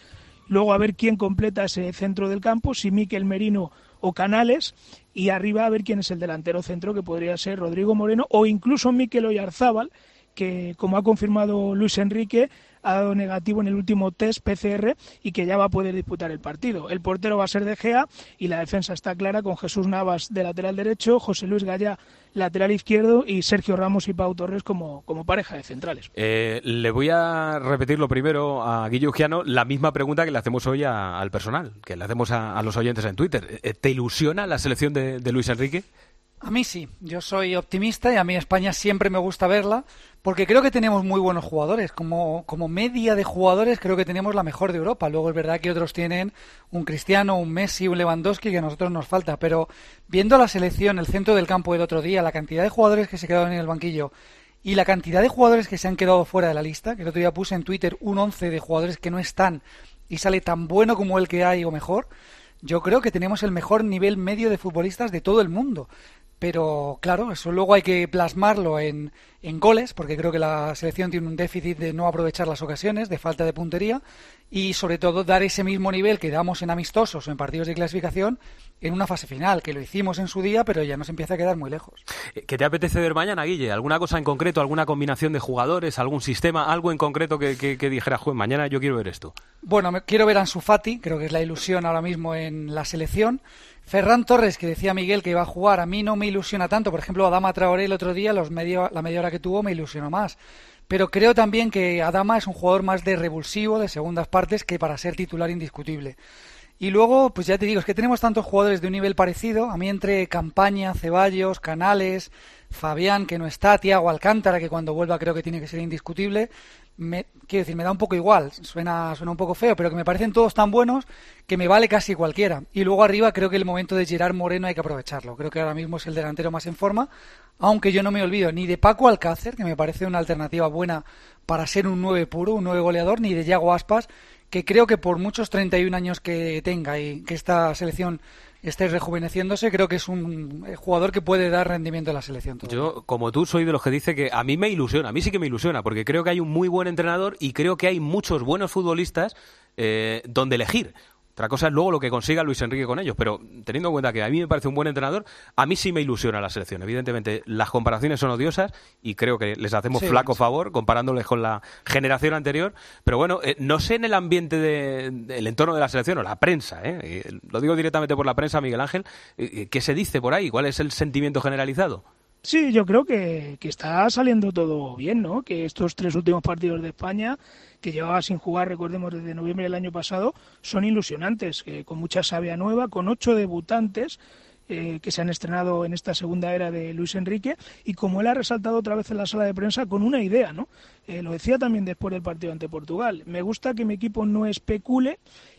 luego a ver quién completa ese centro del campo, si Mikel Merino o Canales, y arriba a ver quién es el delantero centro, que podría ser Rodrigo Moreno o incluso Mikel Oyarzábal, que como ha confirmado Luis Enrique, ha dado negativo en el último test P C R y que ya va a poder disputar el partido. El portero va a ser De Gea y la defensa está clara con Jesús Navas de lateral derecho, José Luis Gallá lateral izquierdo y Sergio Ramos y Pau Torres como, como pareja de centrales. Eh, le voy a repetir lo primero a Guillo Giano, la misma pregunta que le hacemos hoy a, al personal, que le hacemos a, a los oyentes en Twitter. ¿Te ilusiona la selección de, de Luis Enrique? A mí sí, yo soy optimista y a mí España siempre me gusta verla porque creo que tenemos muy buenos jugadores. Como, como media de jugadores creo que tenemos la mejor de Europa. Luego es verdad que otros tienen un Cristiano, un Messi, un Lewandowski que a nosotros nos falta. Pero viendo la selección, el centro del campo el otro día, la cantidad de jugadores que se quedaron en el banquillo y la cantidad de jugadores que se han quedado fuera de la lista, que el otro día puse en Twitter un once de jugadores que no están y sale tan bueno como el que hay o mejor, yo creo que tenemos el mejor nivel medio de futbolistas de todo el mundo. Pero claro, eso luego hay que plasmarlo en, en goles, porque creo que la selección tiene un déficit de no aprovechar las ocasiones, de falta de puntería, y sobre todo dar ese mismo nivel que damos en amistosos o en partidos de clasificación en una fase final, que lo hicimos en su día, pero ya nos empieza a quedar muy lejos. ¿Qué te apetece ver mañana, Guille? ¿Alguna cosa en concreto, alguna combinación de jugadores, algún sistema, algo en concreto que, que, que dijera, juez, mañana yo quiero ver esto? Bueno, me, quiero ver a Ansu Fati, creo que es la ilusión ahora mismo en la selección. Ferran Torres, que decía Miguel que iba a jugar, a mí no me ilusiona tanto. Por ejemplo, Adama Traoré el otro día, los medio, la media hora que tuvo, me ilusionó más. Pero creo también que Adama es un jugador más de revulsivo, de segundas partes, que para ser titular indiscutible. Y luego, pues ya te digo, es que tenemos tantos jugadores de un nivel parecido. A mí entre Campaña, Ceballos, Canales, Fabián, que no está, Thiago Alcántara, que cuando vuelva creo que tiene que ser indiscutible. Me, quiero decir, me da un poco igual, suena, suena un poco feo, pero que me parecen todos tan buenos que me vale casi cualquiera. Y luego arriba creo que el momento de Gerard Moreno hay que aprovecharlo. Creo que ahora mismo es el delantero más en forma, aunque yo no me olvido ni de Paco Alcácer, que me parece una alternativa buena para ser un nueve puro, un nueve goleador, ni de Yago Aspas, que creo que por muchos treinta y un años que tenga y que esta selección esté rejuveneciéndose, creo que es un jugador que puede dar rendimiento a la selección. Todavía. Yo, como tú, soy de los que dice que a mí me ilusiona, a mí sí que me ilusiona, porque creo que hay un muy buen entrenador y creo que hay muchos buenos futbolistas eh, donde elegir. Otra cosa es luego lo que consiga Luis Enrique con ellos, pero teniendo en cuenta que a mí me parece un buen entrenador, a mí sí me ilusiona la selección. Evidentemente, las comparaciones son odiosas y creo que les hacemos sí, flaco sí. favor comparándoles con la generación anterior, pero bueno, eh, no sé en el ambiente del de, de entorno de la selección o la prensa, eh, eh, lo digo directamente por la prensa, Miguel Ángel, eh, ¿qué se dice por ahí? ¿Cuál es el sentimiento generalizado? Sí, yo creo que, que está saliendo todo bien, ¿no? Que estos tres últimos partidos de España, que llevaba sin jugar, recordemos, desde noviembre del año pasado, son ilusionantes, que con mucha savia nueva, con ocho debutantes eh, que se han estrenado en esta segunda era de Luis Enrique, y como él ha resaltado otra vez en la sala de prensa, con una idea, ¿no? Eh, lo decía también después del partido ante Portugal. Me gusta que mi equipo no especule.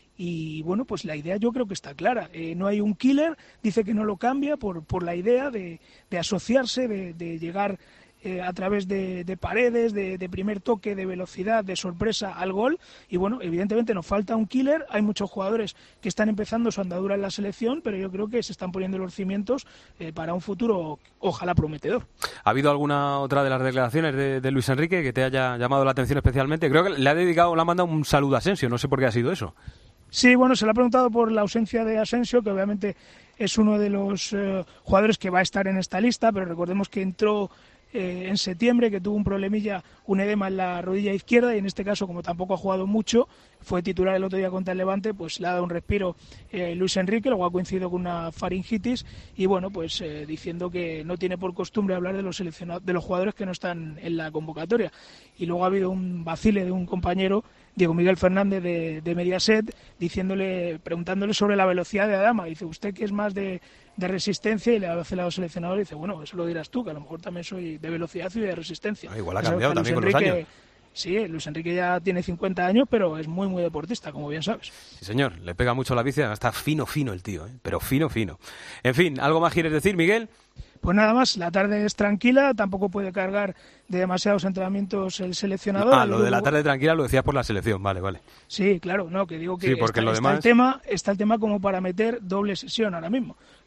Y bueno, pues la idea yo creo que está clara. Eh, no hay un killer, dice que no lo cambia por, por la idea de, de asociarse, de, de llegar eh, a través de, de paredes, de, de primer toque, de velocidad, de sorpresa al gol. Y bueno, evidentemente nos falta un killer. Hay muchos jugadores que están empezando su andadura en la selección, pero yo creo que se están poniendo los cimientos eh, para un futuro, ojalá prometedor. ¿Ha habido alguna otra de las declaraciones de, de Luis Enrique que te haya llamado la atención especialmente? Creo que le ha dedicado, le ha mandado un saludo a Asensio, no sé por qué ha sido eso. Sí, bueno, se le ha preguntado por la ausencia de Asensio, que obviamente es uno de los eh, jugadores que va a estar en esta lista, pero recordemos que entró eh, en septiembre, que tuvo un problemilla, un edema en la rodilla izquierda, y en este caso, como tampoco ha jugado mucho, fue titular el otro día contra el Levante, pues le ha dado un respiro eh, Luis Enrique, luego ha coincidido con una faringitis, y bueno, pues eh, diciendo que no tiene por costumbre hablar de los seleccionados, de los jugadores que no están en la convocatoria. Y luego ha habido un vacile de un compañero, Diego Miguel Fernández de, de Mediaset, diciéndole, preguntándole sobre la velocidad de Adama. Dice, ¿usted que es más de, de resistencia? Y le ha vacilado el seleccionador y dice, bueno, eso lo dirás tú, que a lo mejor también soy de velocidad y de resistencia. Ah, igual ha cambiado también con los años. Sí, Luis Enrique ya tiene cincuenta años, pero es muy, muy deportista, como bien sabes. Sí, señor, le pega mucho la bici, está fino, fino el tío, ¿eh? Pero fino, fino. En fin, ¿algo más quieres decir, Miguel? Pues nada más, la tarde es tranquila, tampoco puede cargar de demasiados entrenamientos el seleccionador. Ah, lo de la tarde tranquila lo decías por la selección, vale, vale. Sí, claro, no, que digo que sí, porque está, lo está, demás... el tema, está el tema como para meter doble sesión ahora mismo.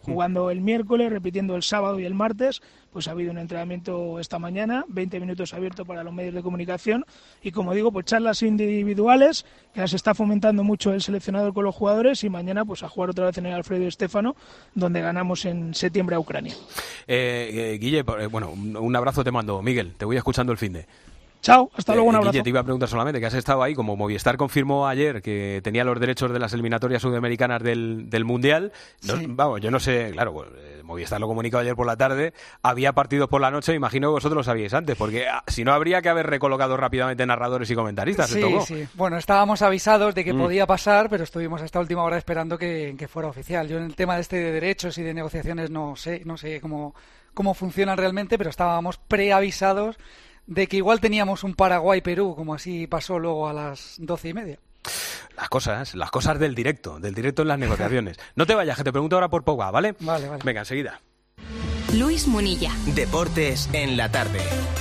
jugando el miércoles, repitiendo el sábado y el martes. Pues ha habido un entrenamiento esta mañana, veinte minutos abierto para los medios de comunicación y, como digo, pues charlas individuales que las está fomentando mucho el seleccionador con los jugadores, y mañana pues a jugar otra vez en el Alfredo Di Stéfano, donde ganamos en septiembre a Ucrania. Eh, eh, Guille, eh, bueno, un, un abrazo te mando. Miguel, te voy escuchando el finde. Chao, hasta luego, un eh, abrazo. Guille, te iba a preguntar solamente, que has estado ahí, como Movistar confirmó ayer que tenía los derechos de las eliminatorias sudamericanas del, del Mundial. No, sí. Vamos, yo no sé, claro, pues, eh, Movistar lo comunicó ayer por la tarde, había partidos por la noche, me imagino que vosotros lo sabíais antes, porque ah, si no habría que haber recolocado rápidamente narradores y comentaristas. Sí, ¿se tocó? sí. Bueno, estábamos avisados de que mm. podía pasar, pero estuvimos hasta última hora esperando que, que fuera oficial. Yo en el tema de este de derechos y de negociaciones no sé, no sé cómo, cómo funcionan realmente, pero estábamos preavisados de que igual teníamos un Paraguay-Perú, como así pasó luego a las doce y media. Las cosas, las cosas del directo, del directo en las negociaciones. No te vayas, que te pregunto ahora por Pogba, ¿vale? Vale, vale. Venga, enseguida. Luis Munilla. Deportes en la tarde.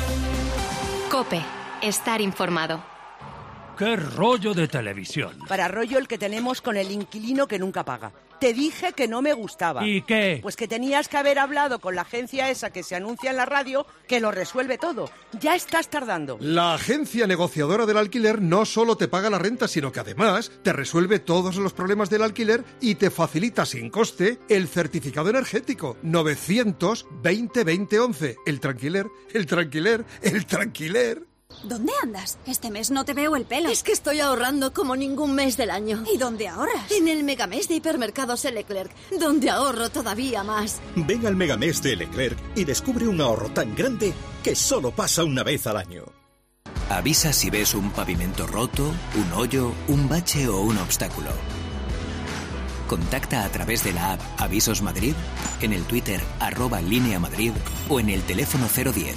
COPE. Estar informado. ¡Qué rollo de televisión! Para rollo el que tenemos con el inquilino que nunca paga. Te dije que no me gustaba. ¿Y qué? Pues que tenías que haber hablado con la agencia esa que se anuncia en la radio, que lo resuelve todo. Ya estás tardando. La agencia negociadora del alquiler no solo te paga la renta, sino que además te resuelve todos los problemas del alquiler y te facilita sin coste el certificado energético. novecientos veinte veinte once. El tranquiler, el tranquiler, el tranquiler. ¿Dónde andas? Este mes no te veo el pelo. Es que estoy ahorrando como ningún mes del año. ¿Y dónde ahorras? En el Megamés de Hipermercados El Leclerc, donde ahorro todavía más. Ven al Megamés de Leclerc y descubre un ahorro tan grande que solo pasa una vez al año. Avisa si ves un pavimento roto, un hoyo, un bache o un obstáculo. Contacta a través de la app Avisos Madrid, en el Twitter arroba Línea Madrid o en el teléfono cero diez.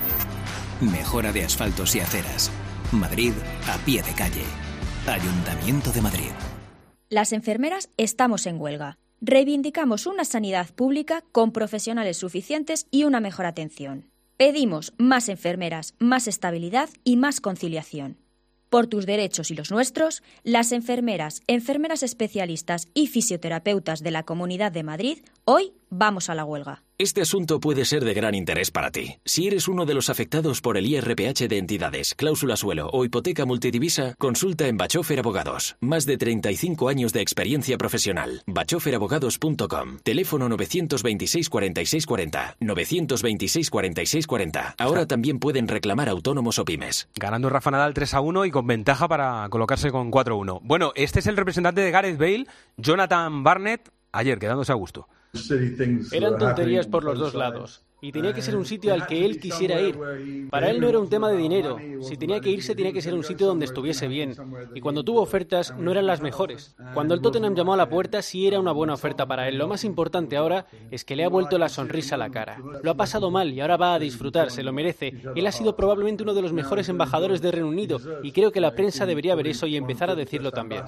Mejora de asfaltos y aceras. Madrid a pie de calle. Ayuntamiento de Madrid. Las enfermeras estamos en huelga. Reivindicamos una sanidad pública con profesionales suficientes y una mejor atención. Pedimos más enfermeras, más estabilidad y más conciliación. Por tus derechos y los nuestros, las enfermeras, enfermeras especialistas y fisioterapeutas de la Comunidad de Madrid, hoy vamos a la huelga. Este asunto puede ser de gran interés para ti. Si eres uno de los afectados por el I R P H de entidades, cláusula suelo o hipoteca multidivisa, consulta en Bachofer Abogados. Más de treinta y cinco años de experiencia profesional. bachofer abogados punto com. Teléfono novecientos veintiséis cuarenta y seis cuarenta. novecientos veintiséis cuarenta y seis cuarenta. Ahora también pueden reclamar autónomos o pymes. Ganando Rafa Nadal tres a uno y con ventaja para colocarse con cuatro a uno. Bueno, este es el representante de Gareth Bale, Jonathan Barnett, ayer quedándose a gusto. Eran tonterías por los dos lados. Y tenía que ser un sitio al que él quisiera ir. Para él no era un tema de dinero. Si tenía que irse, tenía que ser un sitio donde estuviese bien. Y cuando tuvo ofertas, no eran las mejores. Cuando el Tottenham llamó a la puerta, sí era una buena oferta para él. Lo más importante ahora es que le ha vuelto la sonrisa a la cara. Lo ha pasado mal y ahora va a disfrutar, se lo merece. Él ha sido probablemente uno de los mejores embajadores de Reino Unido y creo que la prensa debería ver eso y empezar a decirlo también.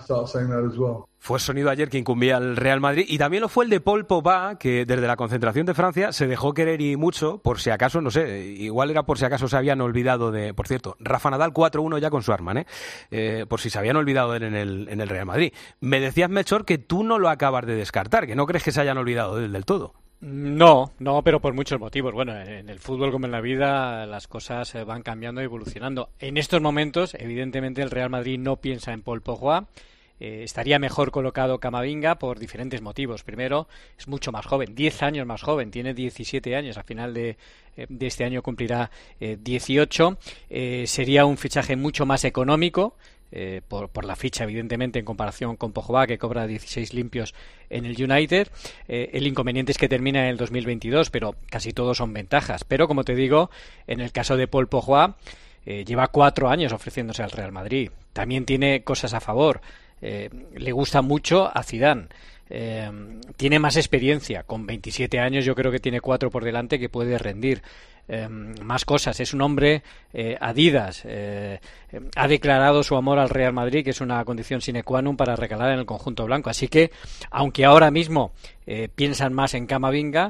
Fue sonido ayer que incumbía al Real Madrid y también lo fue el de Paul Pogba, que desde la concentración de Francia se dejó querer y mucho, por si acaso, no sé, igual era por si acaso se habían olvidado de... Por cierto, Rafa Nadal cuatro uno ya con su Arman, ¿eh? eh por si se habían olvidado de él en el, en el Real Madrid. Me decías, Melchor, que tú no lo acabas de descartar, que no crees que se hayan olvidado de él del todo. No, no, pero por muchos motivos. Bueno, en el fútbol como en la vida las cosas van cambiando y evolucionando. En estos momentos, evidentemente, el Real Madrid no piensa en Paul Pogba. Eh, estaría mejor colocado Camavinga por diferentes motivos. Primero, es mucho más joven, diez años más joven, tiene diecisiete años, a final de, eh, de este año cumplirá eh, dieciocho. Eh, sería un fichaje mucho más económico, eh, por, por la ficha, evidentemente, en comparación con Pogba, que cobra dieciséis limpios en el United. Eh, el inconveniente es que termina en el dos mil veintidós, pero casi todos son ventajas. Pero, como te digo, en el caso de Paul Pogba, eh, lleva cuatro años ofreciéndose al Real Madrid. También tiene cosas a favor. Eh, le gusta mucho a Zidane. Eh, tiene más experiencia, con veintisiete años yo creo que tiene cuatro por delante que puede rendir. Eh, más cosas, es un hombre eh, Adidas, eh, eh, ha declarado su amor al Real Madrid, que es una condición sine qua non para recalar en el conjunto blanco, así que aunque ahora mismo eh, piensan más en Camavinga,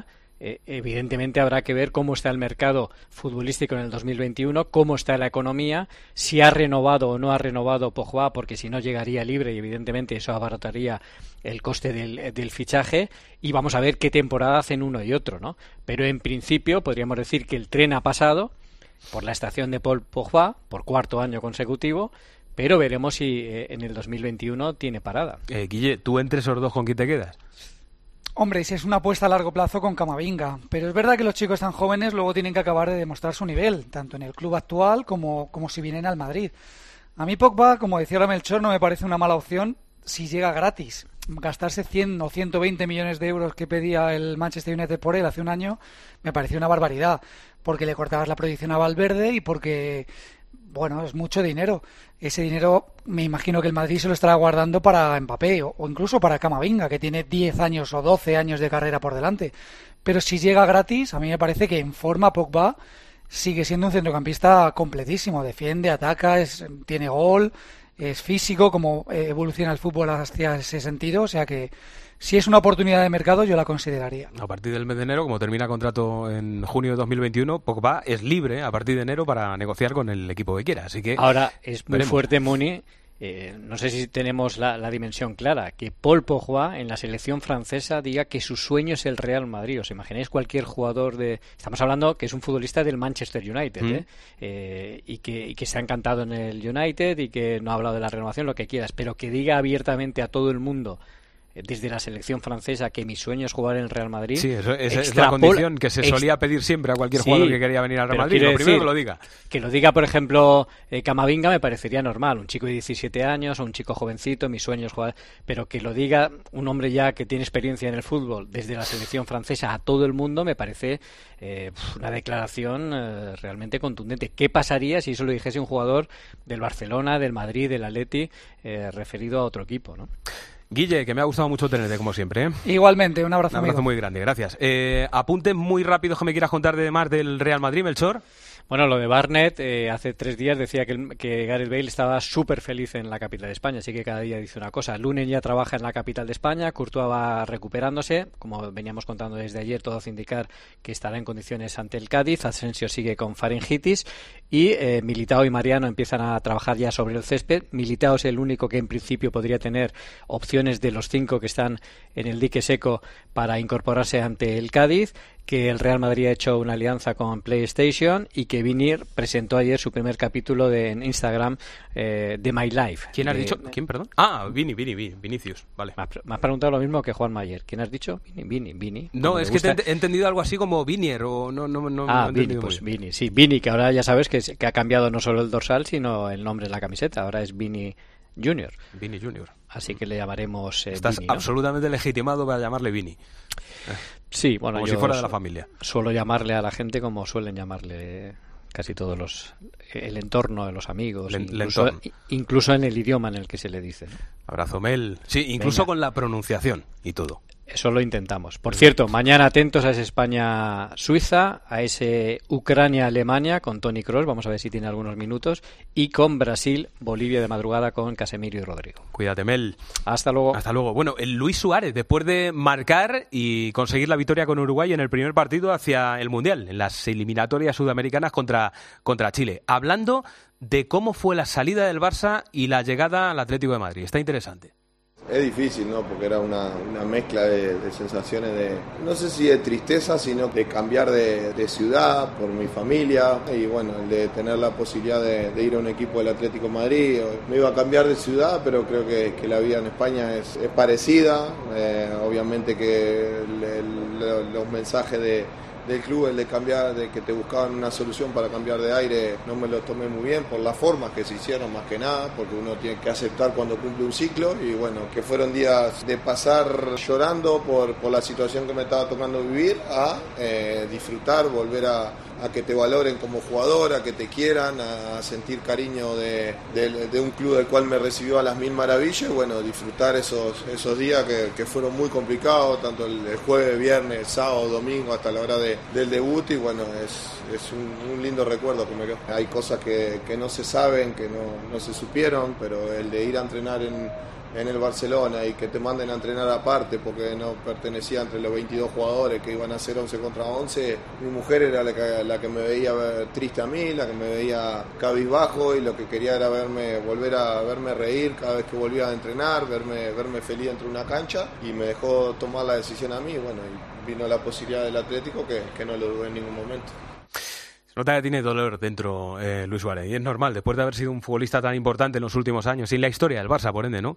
Eh, evidentemente habrá que ver cómo está el mercado futbolístico en el dos mil veintiuno, cómo está la economía, si ha renovado o no ha renovado Pogba, porque si no llegaría libre y evidentemente eso abarataría el coste del, del fichaje, y vamos a ver qué temporada hacen uno y otro, ¿no? Pero en principio podríamos decir que el tren ha pasado por la estación de Paul Pogba, por cuarto año consecutivo, pero veremos si eh, en el dos mil veintiuno tiene parada. Eh, Guille, ¿tú entre esos dos con quién te quedas? Hombre, si es una apuesta a largo plazo con Camavinga, pero es verdad que los chicos tan jóvenes luego tienen que acabar de demostrar su nivel, tanto en el club actual como, como si vienen al Madrid. A mí Pogba, como decía la Melchor, no me parece una mala opción si llega gratis. Gastarse cien o ciento veinte millones de euros que pedía el Manchester United por él hace un año me pareció una barbaridad, porque le cortabas la proyección a Valverde y porque, bueno, es mucho dinero. Ese dinero me imagino que el Madrid se lo estará guardando para Mbappé o, o incluso para Camavinga, que tiene diez años o doce años de carrera por delante. Pero si llega gratis, a mí me parece que en forma Pogba sigue siendo un centrocampista completísimo. Defiende, ataca, es, tiene gol, es físico, como evoluciona el fútbol hacia ese sentido. O sea que si es una oportunidad de mercado, yo la consideraría. A partir del mes de enero, como termina contrato en junio de dos mil veintiuno, Pogba es libre a partir de enero para negociar con el equipo que quiera. Así que ahora es muy veremos. fuerte, Muni. Eh, no sé si tenemos la, la dimensión clara, que Paul Pogba en la selección francesa diga que su sueño es el Real Madrid. ¿Os imagináis cualquier jugador de... Estamos hablando que es un futbolista del Manchester United, mm. ¿eh? Eh, y, que, y que se ha encantado en el United y que no ha hablado de la renovación, lo que quieras, pero que diga abiertamente a todo el mundo desde la selección francesa que mi sueño es jugar en el Real Madrid. Sí, eso, esa extrapola, es la condición que se solía pedir siempre a cualquier sí, jugador que quería venir al Real Madrid. Lo primero decir, que lo diga. Que lo diga, por ejemplo, eh, Camavinga me parecería normal. Un chico de diecisiete años o un chico jovencito, mi sueño es jugar. Pero que lo diga un hombre ya que tiene experiencia en el fútbol desde la selección francesa a todo el mundo me parece eh, una declaración eh, realmente contundente. ¿Qué pasaría si eso lo dijese un jugador del Barcelona, del Madrid, del Atleti, eh, referido a otro equipo, ¿no? Guille, que me ha gustado mucho tenerte, como siempre, ¿eh? Igualmente, un abrazo. Un abrazo amigo. muy grande, gracias. Eh, apunte muy rápido que me quieras contar de más del Real Madrid, Melchor. Bueno, lo de Barnett, eh, hace tres días decía que, el, que Gareth Bale estaba súper feliz en la capital de España, así que cada día dice una cosa. Lunen ya trabaja en la capital de España, Courtois va recuperándose, como veníamos contando desde ayer, todo hace indicar que estará en condiciones ante el Cádiz, Asensio sigue con faringitis y eh, Militao y Mariano empiezan a trabajar ya sobre el césped. Militao es el único que en principio podría tener opciones de los cinco que están en el dique seco para incorporarse ante el Cádiz, que el Real Madrid ha hecho una alianza con PlayStation y que Vini presentó ayer su primer capítulo de, en Instagram eh, de My Life. ¿Quién has de, dicho? ¿Quién, perdón? Ah, Vini, Vini, Vini, Vinicius, vale. Me has, me has preguntado lo mismo que Juan Mayer. ¿Quién has dicho? Vini, Vini, Vini. No, es que te he entendido algo así como Vinier o no, no, no. Ah, no Vini, pues Vini, sí, Vini, que ahora ya sabes que, que ha cambiado no solo el dorsal, sino el nombre de la camiseta. Ahora es Vini Junior. Vini Junior. Así que le llamaremos eh, Estás Vini, ¿no? absolutamente legitimado para llamarle Vini. Eh. Sí, bueno, como yo si fuera de la familia. Suelo llamarle a la gente como suelen llamarle casi todos los el entorno de los amigos, Le, incluso, incluso en el idioma en el que se le dice, ¿no? Abrazo, Mel. Sí, incluso Venga. Con la pronunciación y todo. Eso lo intentamos. Por cierto, mañana atentos a ese España-Suiza, a ese Ucrania-Alemania con Toni Kroos, vamos a ver si tiene algunos minutos, y con Brasil-Bolivia de madrugada con Casemiro y Rodrigo. Cuídate, Mel. Hasta luego. Hasta luego. Bueno, el Luis Suárez, después de marcar y conseguir la victoria con Uruguay en el primer partido hacia el Mundial, en las eliminatorias sudamericanas contra, contra Chile, hablando de cómo fue la salida del Barça y la llegada al Atlético de Madrid. Está interesante. Es difícil, ¿no? Porque era una, una mezcla de, de sensaciones de, no sé si de tristeza, sino de cambiar de, de ciudad por mi familia y bueno, el de tener la posibilidad de, de ir a un equipo del Atlético de Madrid. Me iba a cambiar de ciudad, pero creo que, que la vida en España es, es parecida. Eh, obviamente que el, el, los mensajes de del club, el de cambiar, de que te buscaban una solución para cambiar de aire, no me lo tomé muy bien por las formas que se hicieron más que nada, porque uno tiene que aceptar cuando cumple un ciclo y bueno, que fueron días de pasar llorando por, por la situación que me estaba tocando vivir a eh, disfrutar, volver a, a que te valoren como jugador, a que te quieran, a sentir cariño de, de, de un club del cual me recibió a las mil maravillas y bueno, disfrutar esos, esos días que, que fueron muy complicados, tanto el, el jueves, viernes, sábado, domingo, hasta la hora de del debut y bueno, es, es un, un lindo recuerdo que me quedó. Hay cosas que, que no se saben, que no, no se supieron, pero el de ir a entrenar en, en el Barcelona y que te manden a entrenar aparte porque no pertenecía entre los veintidós jugadores que iban a ser once contra once, mi mujer era la que, la que me veía triste a mí, la que me veía cabizbajo y lo que quería era verme, volver a verme reír cada vez que volvía a entrenar, verme, verme feliz dentro de una cancha, y me dejó tomar la decisión a mí. Bueno, y vino la posibilidad del Atlético que, que no lo dudé en ningún momento. Se nota que tiene dolor dentro eh, Luis Suárez, y es normal, después de haber sido un futbolista tan importante en los últimos años, y en la historia del Barça, por ende, ¿no?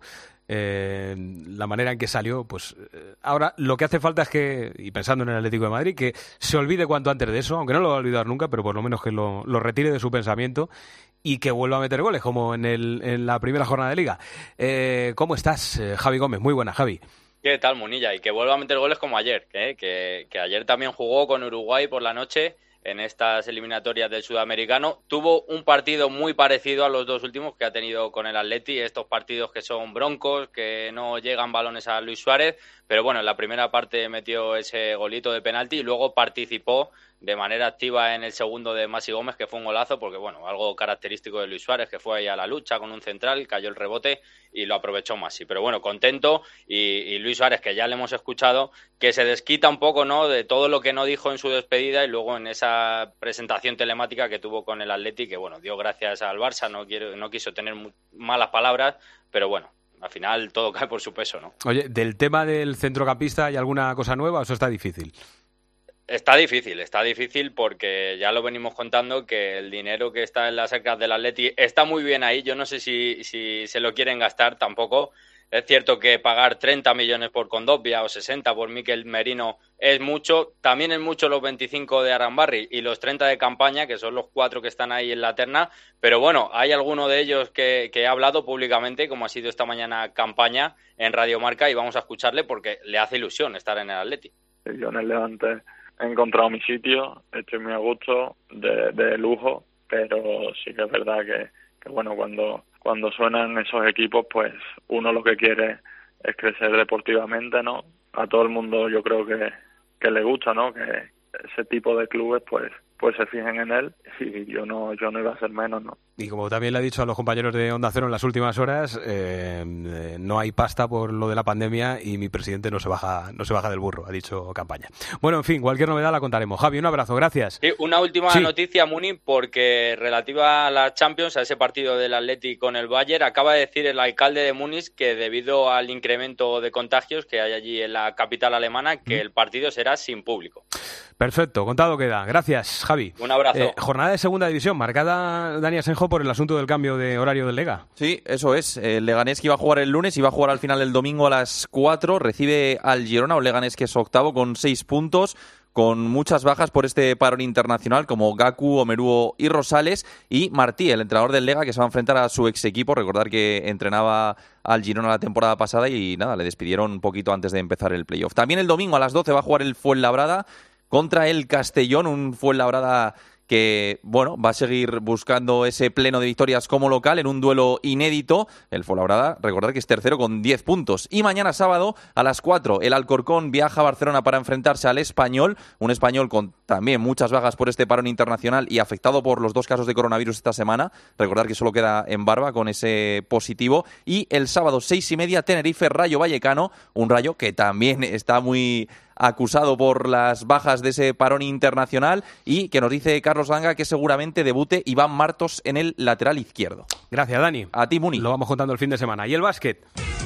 Eh, la manera en que salió, pues eh, ahora lo que hace falta es que, y pensando en el Atlético de Madrid, que se olvide cuanto antes de eso, aunque no lo va a olvidar nunca, pero por lo menos que lo, lo retire de su pensamiento y que vuelva a meter goles, como en, el, en la primera jornada de Liga. Eh, ¿Cómo estás, eh, Javi Gómez? Muy buena, Javi. ¿Qué tal, Munilla? Y que vuelva a meter goles como ayer, ¿eh? que, que ayer también jugó con Uruguay por la noche en estas eliminatorias del Sudamericano. Tuvo un partido muy parecido a los dos últimos que ha tenido con el Atleti, estos partidos que son broncos, que no llegan balones a Luis Suárez, pero bueno, en la primera parte metió ese golito de penalti y luego participó de manera activa en el segundo de Masi Gómez, que fue un golazo, porque bueno, algo característico de Luis Suárez, que fue ahí a la lucha con un central, cayó el rebote y lo aprovechó Masi. Pero bueno, contento, y, y Luis Suárez, que ya le hemos escuchado, que se desquita un poco, ¿no?, de todo lo que no dijo en su despedida y luego en esa presentación telemática que tuvo con el Atleti, que bueno, dio gracias al Barça, no, quiero, no quiso tener malas palabras, pero bueno, al final todo cae por su peso, ¿no? Oye, ¿del tema del centrocampista hay alguna cosa nueva o eso está difícil? Está difícil, está difícil porque ya lo venimos contando que el dinero que está en las arcas del Atleti está muy bien ahí. Yo no sé si, si se lo quieren gastar tampoco. Es cierto que pagar treinta millones por Kondogbia o sesenta por Mikel Merino es mucho. También es mucho los veinticinco de Arambarri y los treinta de Campaña, que son los cuatro que están ahí en la terna. Pero bueno, hay alguno de ellos que, que ha hablado públicamente, como ha sido esta mañana Campaña en Radio Marca, y vamos a escucharle porque le hace ilusión estar en el Atleti. Yo en el Levante he encontrado mi sitio, estoy muy a gusto, de, de lujo, pero sí que es verdad que, que bueno, cuando, cuando suenan esos equipos, pues uno lo que quiere es crecer deportivamente, ¿no? A todo el mundo yo creo que, que le gusta, ¿no?, que ese tipo de clubes pues pues se fijen en él, y yo no yo no iba a ser menos, ¿no? Y como también le ha dicho a los compañeros de Onda Cero en las últimas horas, eh, eh, no hay pasta por lo de la pandemia y mi presidente no se baja no se baja del burro, ha dicho Campaña. Bueno, en fin, cualquier novedad la contaremos. Javi, un abrazo, gracias. Sí, una última sí. noticia, Muni, porque relativa a la Champions, a ese partido del Atleti con el Bayern, acaba de decir el alcalde de Múnich que debido al incremento de contagios que hay allí en la capital alemana, que mm. el partido será sin público. Perfecto, contado queda. Gracias, Javi. Un abrazo. Eh, jornada de segunda división, marcada, Dani Asenjo, por el asunto del cambio de horario del Lega. Sí, eso es. El Leganés que iba a jugar el lunes, iba a jugar al final el domingo a las cuatro, recibe al Girona, un Leganés que es octavo con seis puntos, con muchas bajas por este parón internacional, como Gaku, Omeruo y Rosales, y Martí, el entrenador del Lega, que se va a enfrentar a su ex equipo. Recordar que entrenaba al Girona la temporada pasada y nada, le despidieron un poquito antes de empezar el playoff. También el domingo a las doce va a jugar el Fuenlabrada contra el Castellón, un Fuenlabrada que, bueno, va a seguir buscando ese pleno de victorias como local en un duelo inédito. El Fuenlabrada, recordad que es tercero con diez puntos. Y mañana sábado a las cuatro el Alcorcón viaja a Barcelona para enfrentarse al Español, un Español con también muchas bajas por este parón internacional y afectado por los dos casos de coronavirus esta semana. Recordad que solo queda en Barba con ese positivo. Y el sábado seis y media Tenerife Rayo Vallecano, un Rayo que también está muy acusado por las bajas de ese parón internacional, y que nos dice Carlos Langa que seguramente debute Iván Martos en el lateral izquierdo. Gracias, Dani. A ti, Muni. Lo vamos contando el fin de semana. Y el básquet,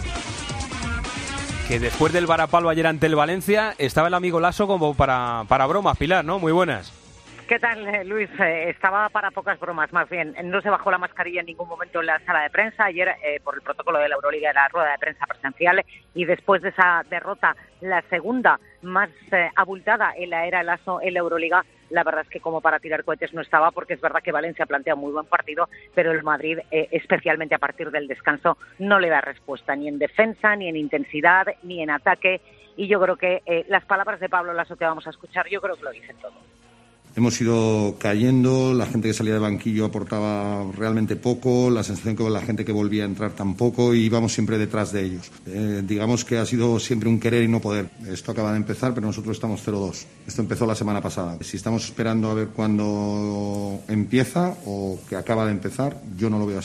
que después del varapalo ayer ante el Valencia, estaba el amigo Lasso como para, para bromas. Pilar, ¿no? Muy buenas. ¿Qué tal, Luis? Eh, estaba para pocas bromas, más bien. No se bajó la mascarilla en ningún momento en la sala de prensa. Ayer, eh, por el protocolo de la Euroliga, era rueda de prensa presencial. Y después de esa derrota, la segunda más eh, abultada en la era Lasso en la Euroliga, la verdad es que como para tirar cohetes no estaba, porque es verdad que Valencia plantea un muy buen partido, pero el Madrid, eh, especialmente a partir del descanso, no le da respuesta ni en defensa, ni en intensidad, ni en ataque. Y yo creo que eh, las palabras de Pablo Lasso que vamos a escuchar, yo creo que lo dicen todo. Hemos ido cayendo, la gente que salía de banquillo aportaba realmente poco, la sensación que la gente que volvía a entrar tampoco, y íbamos siempre detrás de ellos. Eh, digamos que ha sido siempre un querer y no poder. Esto acaba de empezar, pero nosotros estamos cero dos. Esto empezó la semana pasada. Si estamos esperando a ver cuándo empieza o que acaba de empezar, yo no lo veo así.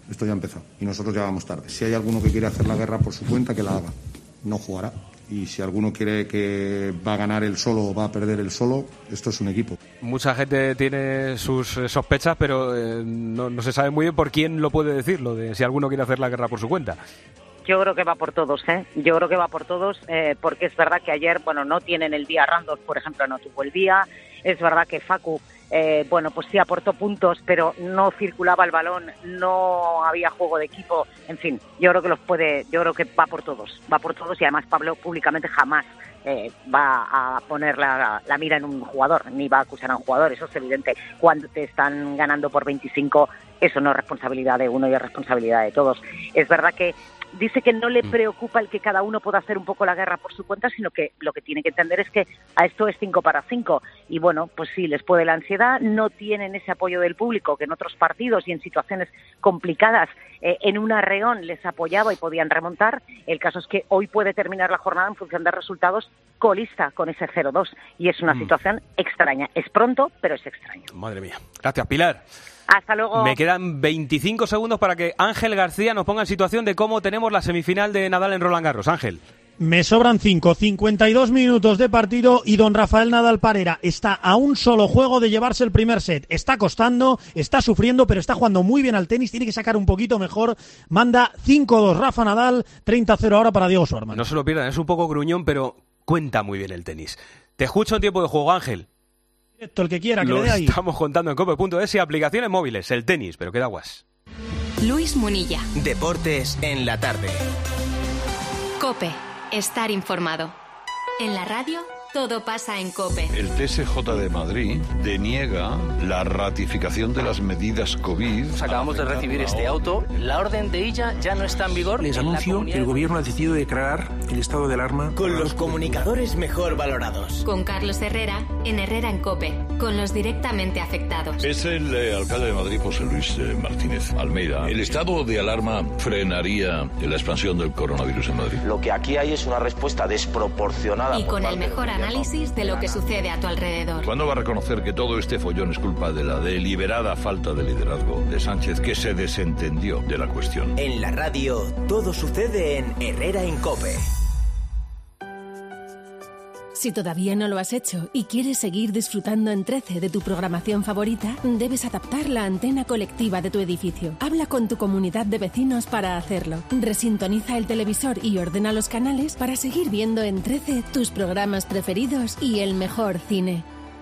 Esto ya ha empezado y nosotros ya vamos tarde. Si hay alguno que quiere hacer la guerra por su cuenta, que la haga. No jugará. Y si alguno quiere que va a ganar él solo o va a perder él solo, esto es un equipo. Mucha gente tiene sus eh, sospechas, pero eh, no, no se sabe muy bien por quién lo puede decir, lo de si alguno quiere hacer la guerra por su cuenta. Yo creo que va por todos, ¿eh? Yo creo que va por todos, eh, porque es verdad que ayer, bueno, no tienen el día Randolph, por ejemplo, no tuvo el día. Es verdad que Facu, eh, bueno, pues sí aportó puntos, pero no circulaba el balón, no había juego de equipo. En fin, yo creo que los puede, yo creo que va por todos, va por todos y además Pablo públicamente jamás eh, va a poner la, la mira en un jugador, ni va a acusar a un jugador, eso es evidente. Cuando te están ganando por veinticinco, eso no es responsabilidad de uno y es responsabilidad de todos. Es verdad que dice que no le preocupa el que cada uno pueda hacer un poco la guerra por su cuenta, sino que lo que tiene que entender es que a esto es cinco para cinco. Y bueno, pues sí, les puede la ansiedad, no tienen ese apoyo del público que en otros partidos y en situaciones complicadas eh, en un arreón les apoyaba y podían remontar. El caso es que hoy puede terminar la jornada en función de resultados colista con ese cero dos y es una mm. situación extraña. Es pronto, pero es extraño. Madre mía. Gracias, Pilar. Hasta luego. Me quedan veinticinco segundos para que Ángel García nos ponga en situación de cómo tenemos la semifinal de Nadal en Roland Garros. Ángel. Me sobran cinco, cincuenta y dos minutos de partido y don Rafael Nadal Parera está a un solo juego de llevarse el primer set. Está costando, está sufriendo, pero está jugando muy bien al tenis, tiene que sacar un poquito mejor. Manda cinco dos Rafa Nadal, treinta cero ahora para Diego Schwartzman. No se lo pierdan, es un poco gruñón, pero cuenta muy bien el tenis. Te escucho en tiempo de juego, Ángel. El que quiera, que lo le dé ahí. Estamos contando en cope punto es y aplicaciones móviles, el tenis, pero qué da aguas. Luis Munilla. Deportes en la tarde. Cope, estar informado. En la radio, todo pasa en Cope. El T S J de Madrid deniega la ratificación de las medidas COVID. Pues acabamos de recibir este auto. La orden de ella ya no está en vigor. Les anuncio que el gobierno ha decidido declarar el estado de alarma. Con los comunicadores mejor valorados. Con Carlos Herrera, en Herrera en Cope. Con los directamente afectados. Es el eh, alcalde de Madrid, José Luis eh, Martínez Almeida. El estado de alarma frenaría la expansión del coronavirus en Madrid. Lo que aquí hay es una respuesta desproporcionada. Y con el mejor análisis de lo que sucede a tu alrededor. ¿Cuándo va a reconocer que todo este follón es culpa de la deliberada falta de liderazgo de Sánchez, que se desentendió de la cuestión? En la radio, todo sucede en Herrera en Cope. Si todavía no lo has hecho y quieres seguir disfrutando en trece de tu programación favorita, debes adaptar la antena colectiva de tu edificio. Habla con tu comunidad de vecinos para hacerlo. Resintoniza el televisor y ordena los canales para seguir viendo en trece tus programas preferidos y el mejor cine.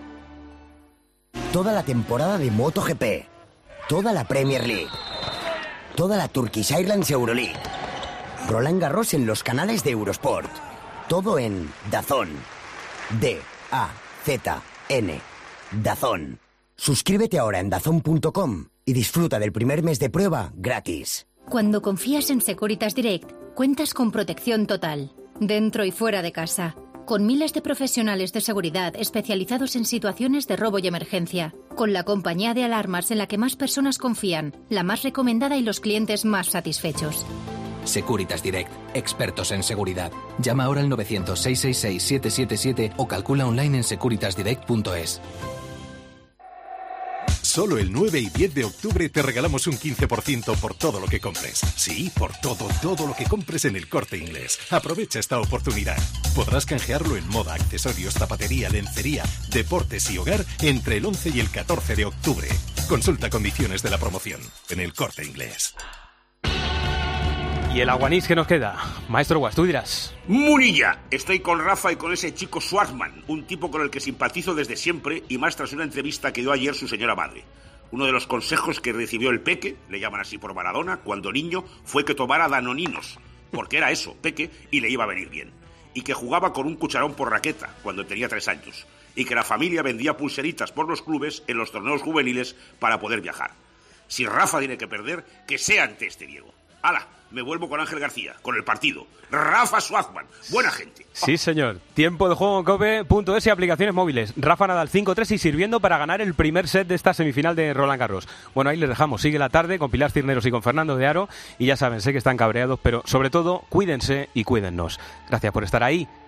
Toda la temporada de MotoGP, toda la Premier League, toda la Turkish Airlines Euroleague, Roland Garros en los canales de Eurosport, todo en DAZN. D A Z N. DAZN. Suscríbete ahora en dazn punto com y disfruta del primer mes de prueba gratis. Cuando confías en Securitas Direct, cuentas con protección total, dentro y fuera de casa, con miles de profesionales de seguridad especializados en situaciones de robo y emergencia, con la compañía de alarmas en la que más personas confían, la más recomendada y los clientes más satisfechos. Securitas Direct, expertos en seguridad. Llama ahora al novecientos, seiscientos sesenta y seis, setecientos setenta y siete o calcula online en securitas direct punto es. Solo el nueve y diez de octubre te regalamos un quince por ciento por todo lo que compres. Sí, por todo, todo lo que compres en El Corte Inglés. Aprovecha esta oportunidad. Podrás canjearlo en moda, accesorios, zapatería, lencería, deportes y hogar entre el once y el catorce de octubre. Consulta condiciones de la promoción en El Corte Inglés. ¿Y el aguanís que nos queda? Maestro Guas, tú dirás. Munilla, estoy con Rafa y con ese chico Schwartzman, un tipo con el que simpatizo desde siempre y más tras una entrevista que dio ayer su señora madre. Uno de los consejos que recibió el Peque, le llaman así por Maradona, cuando niño, fue que tomara danoninos, porque era eso, Peque, y le iba a venir bien. Y que jugaba con un cucharón por raqueta, cuando tenía tres años. Y que la familia vendía pulseritas por los clubes en los torneos juveniles para poder viajar. Si Rafa tiene que perder, que sea ante este Diego. ¡Hala! Me vuelvo con Ángel García, con el partido. Rafa Schwartzman, buena gente. Sí, señor. Tiempo de juego en cope punto es y aplicaciones móviles. Rafa Nadal cinco tres y sirviendo para ganar el primer set de esta semifinal de Roland Garros. Bueno, ahí les dejamos. Sigue la tarde con Pilar Cirneros y con Fernando de Aro. Y ya saben, sé que están cabreados, pero sobre todo, cuídense y cuídennos. Gracias por estar ahí.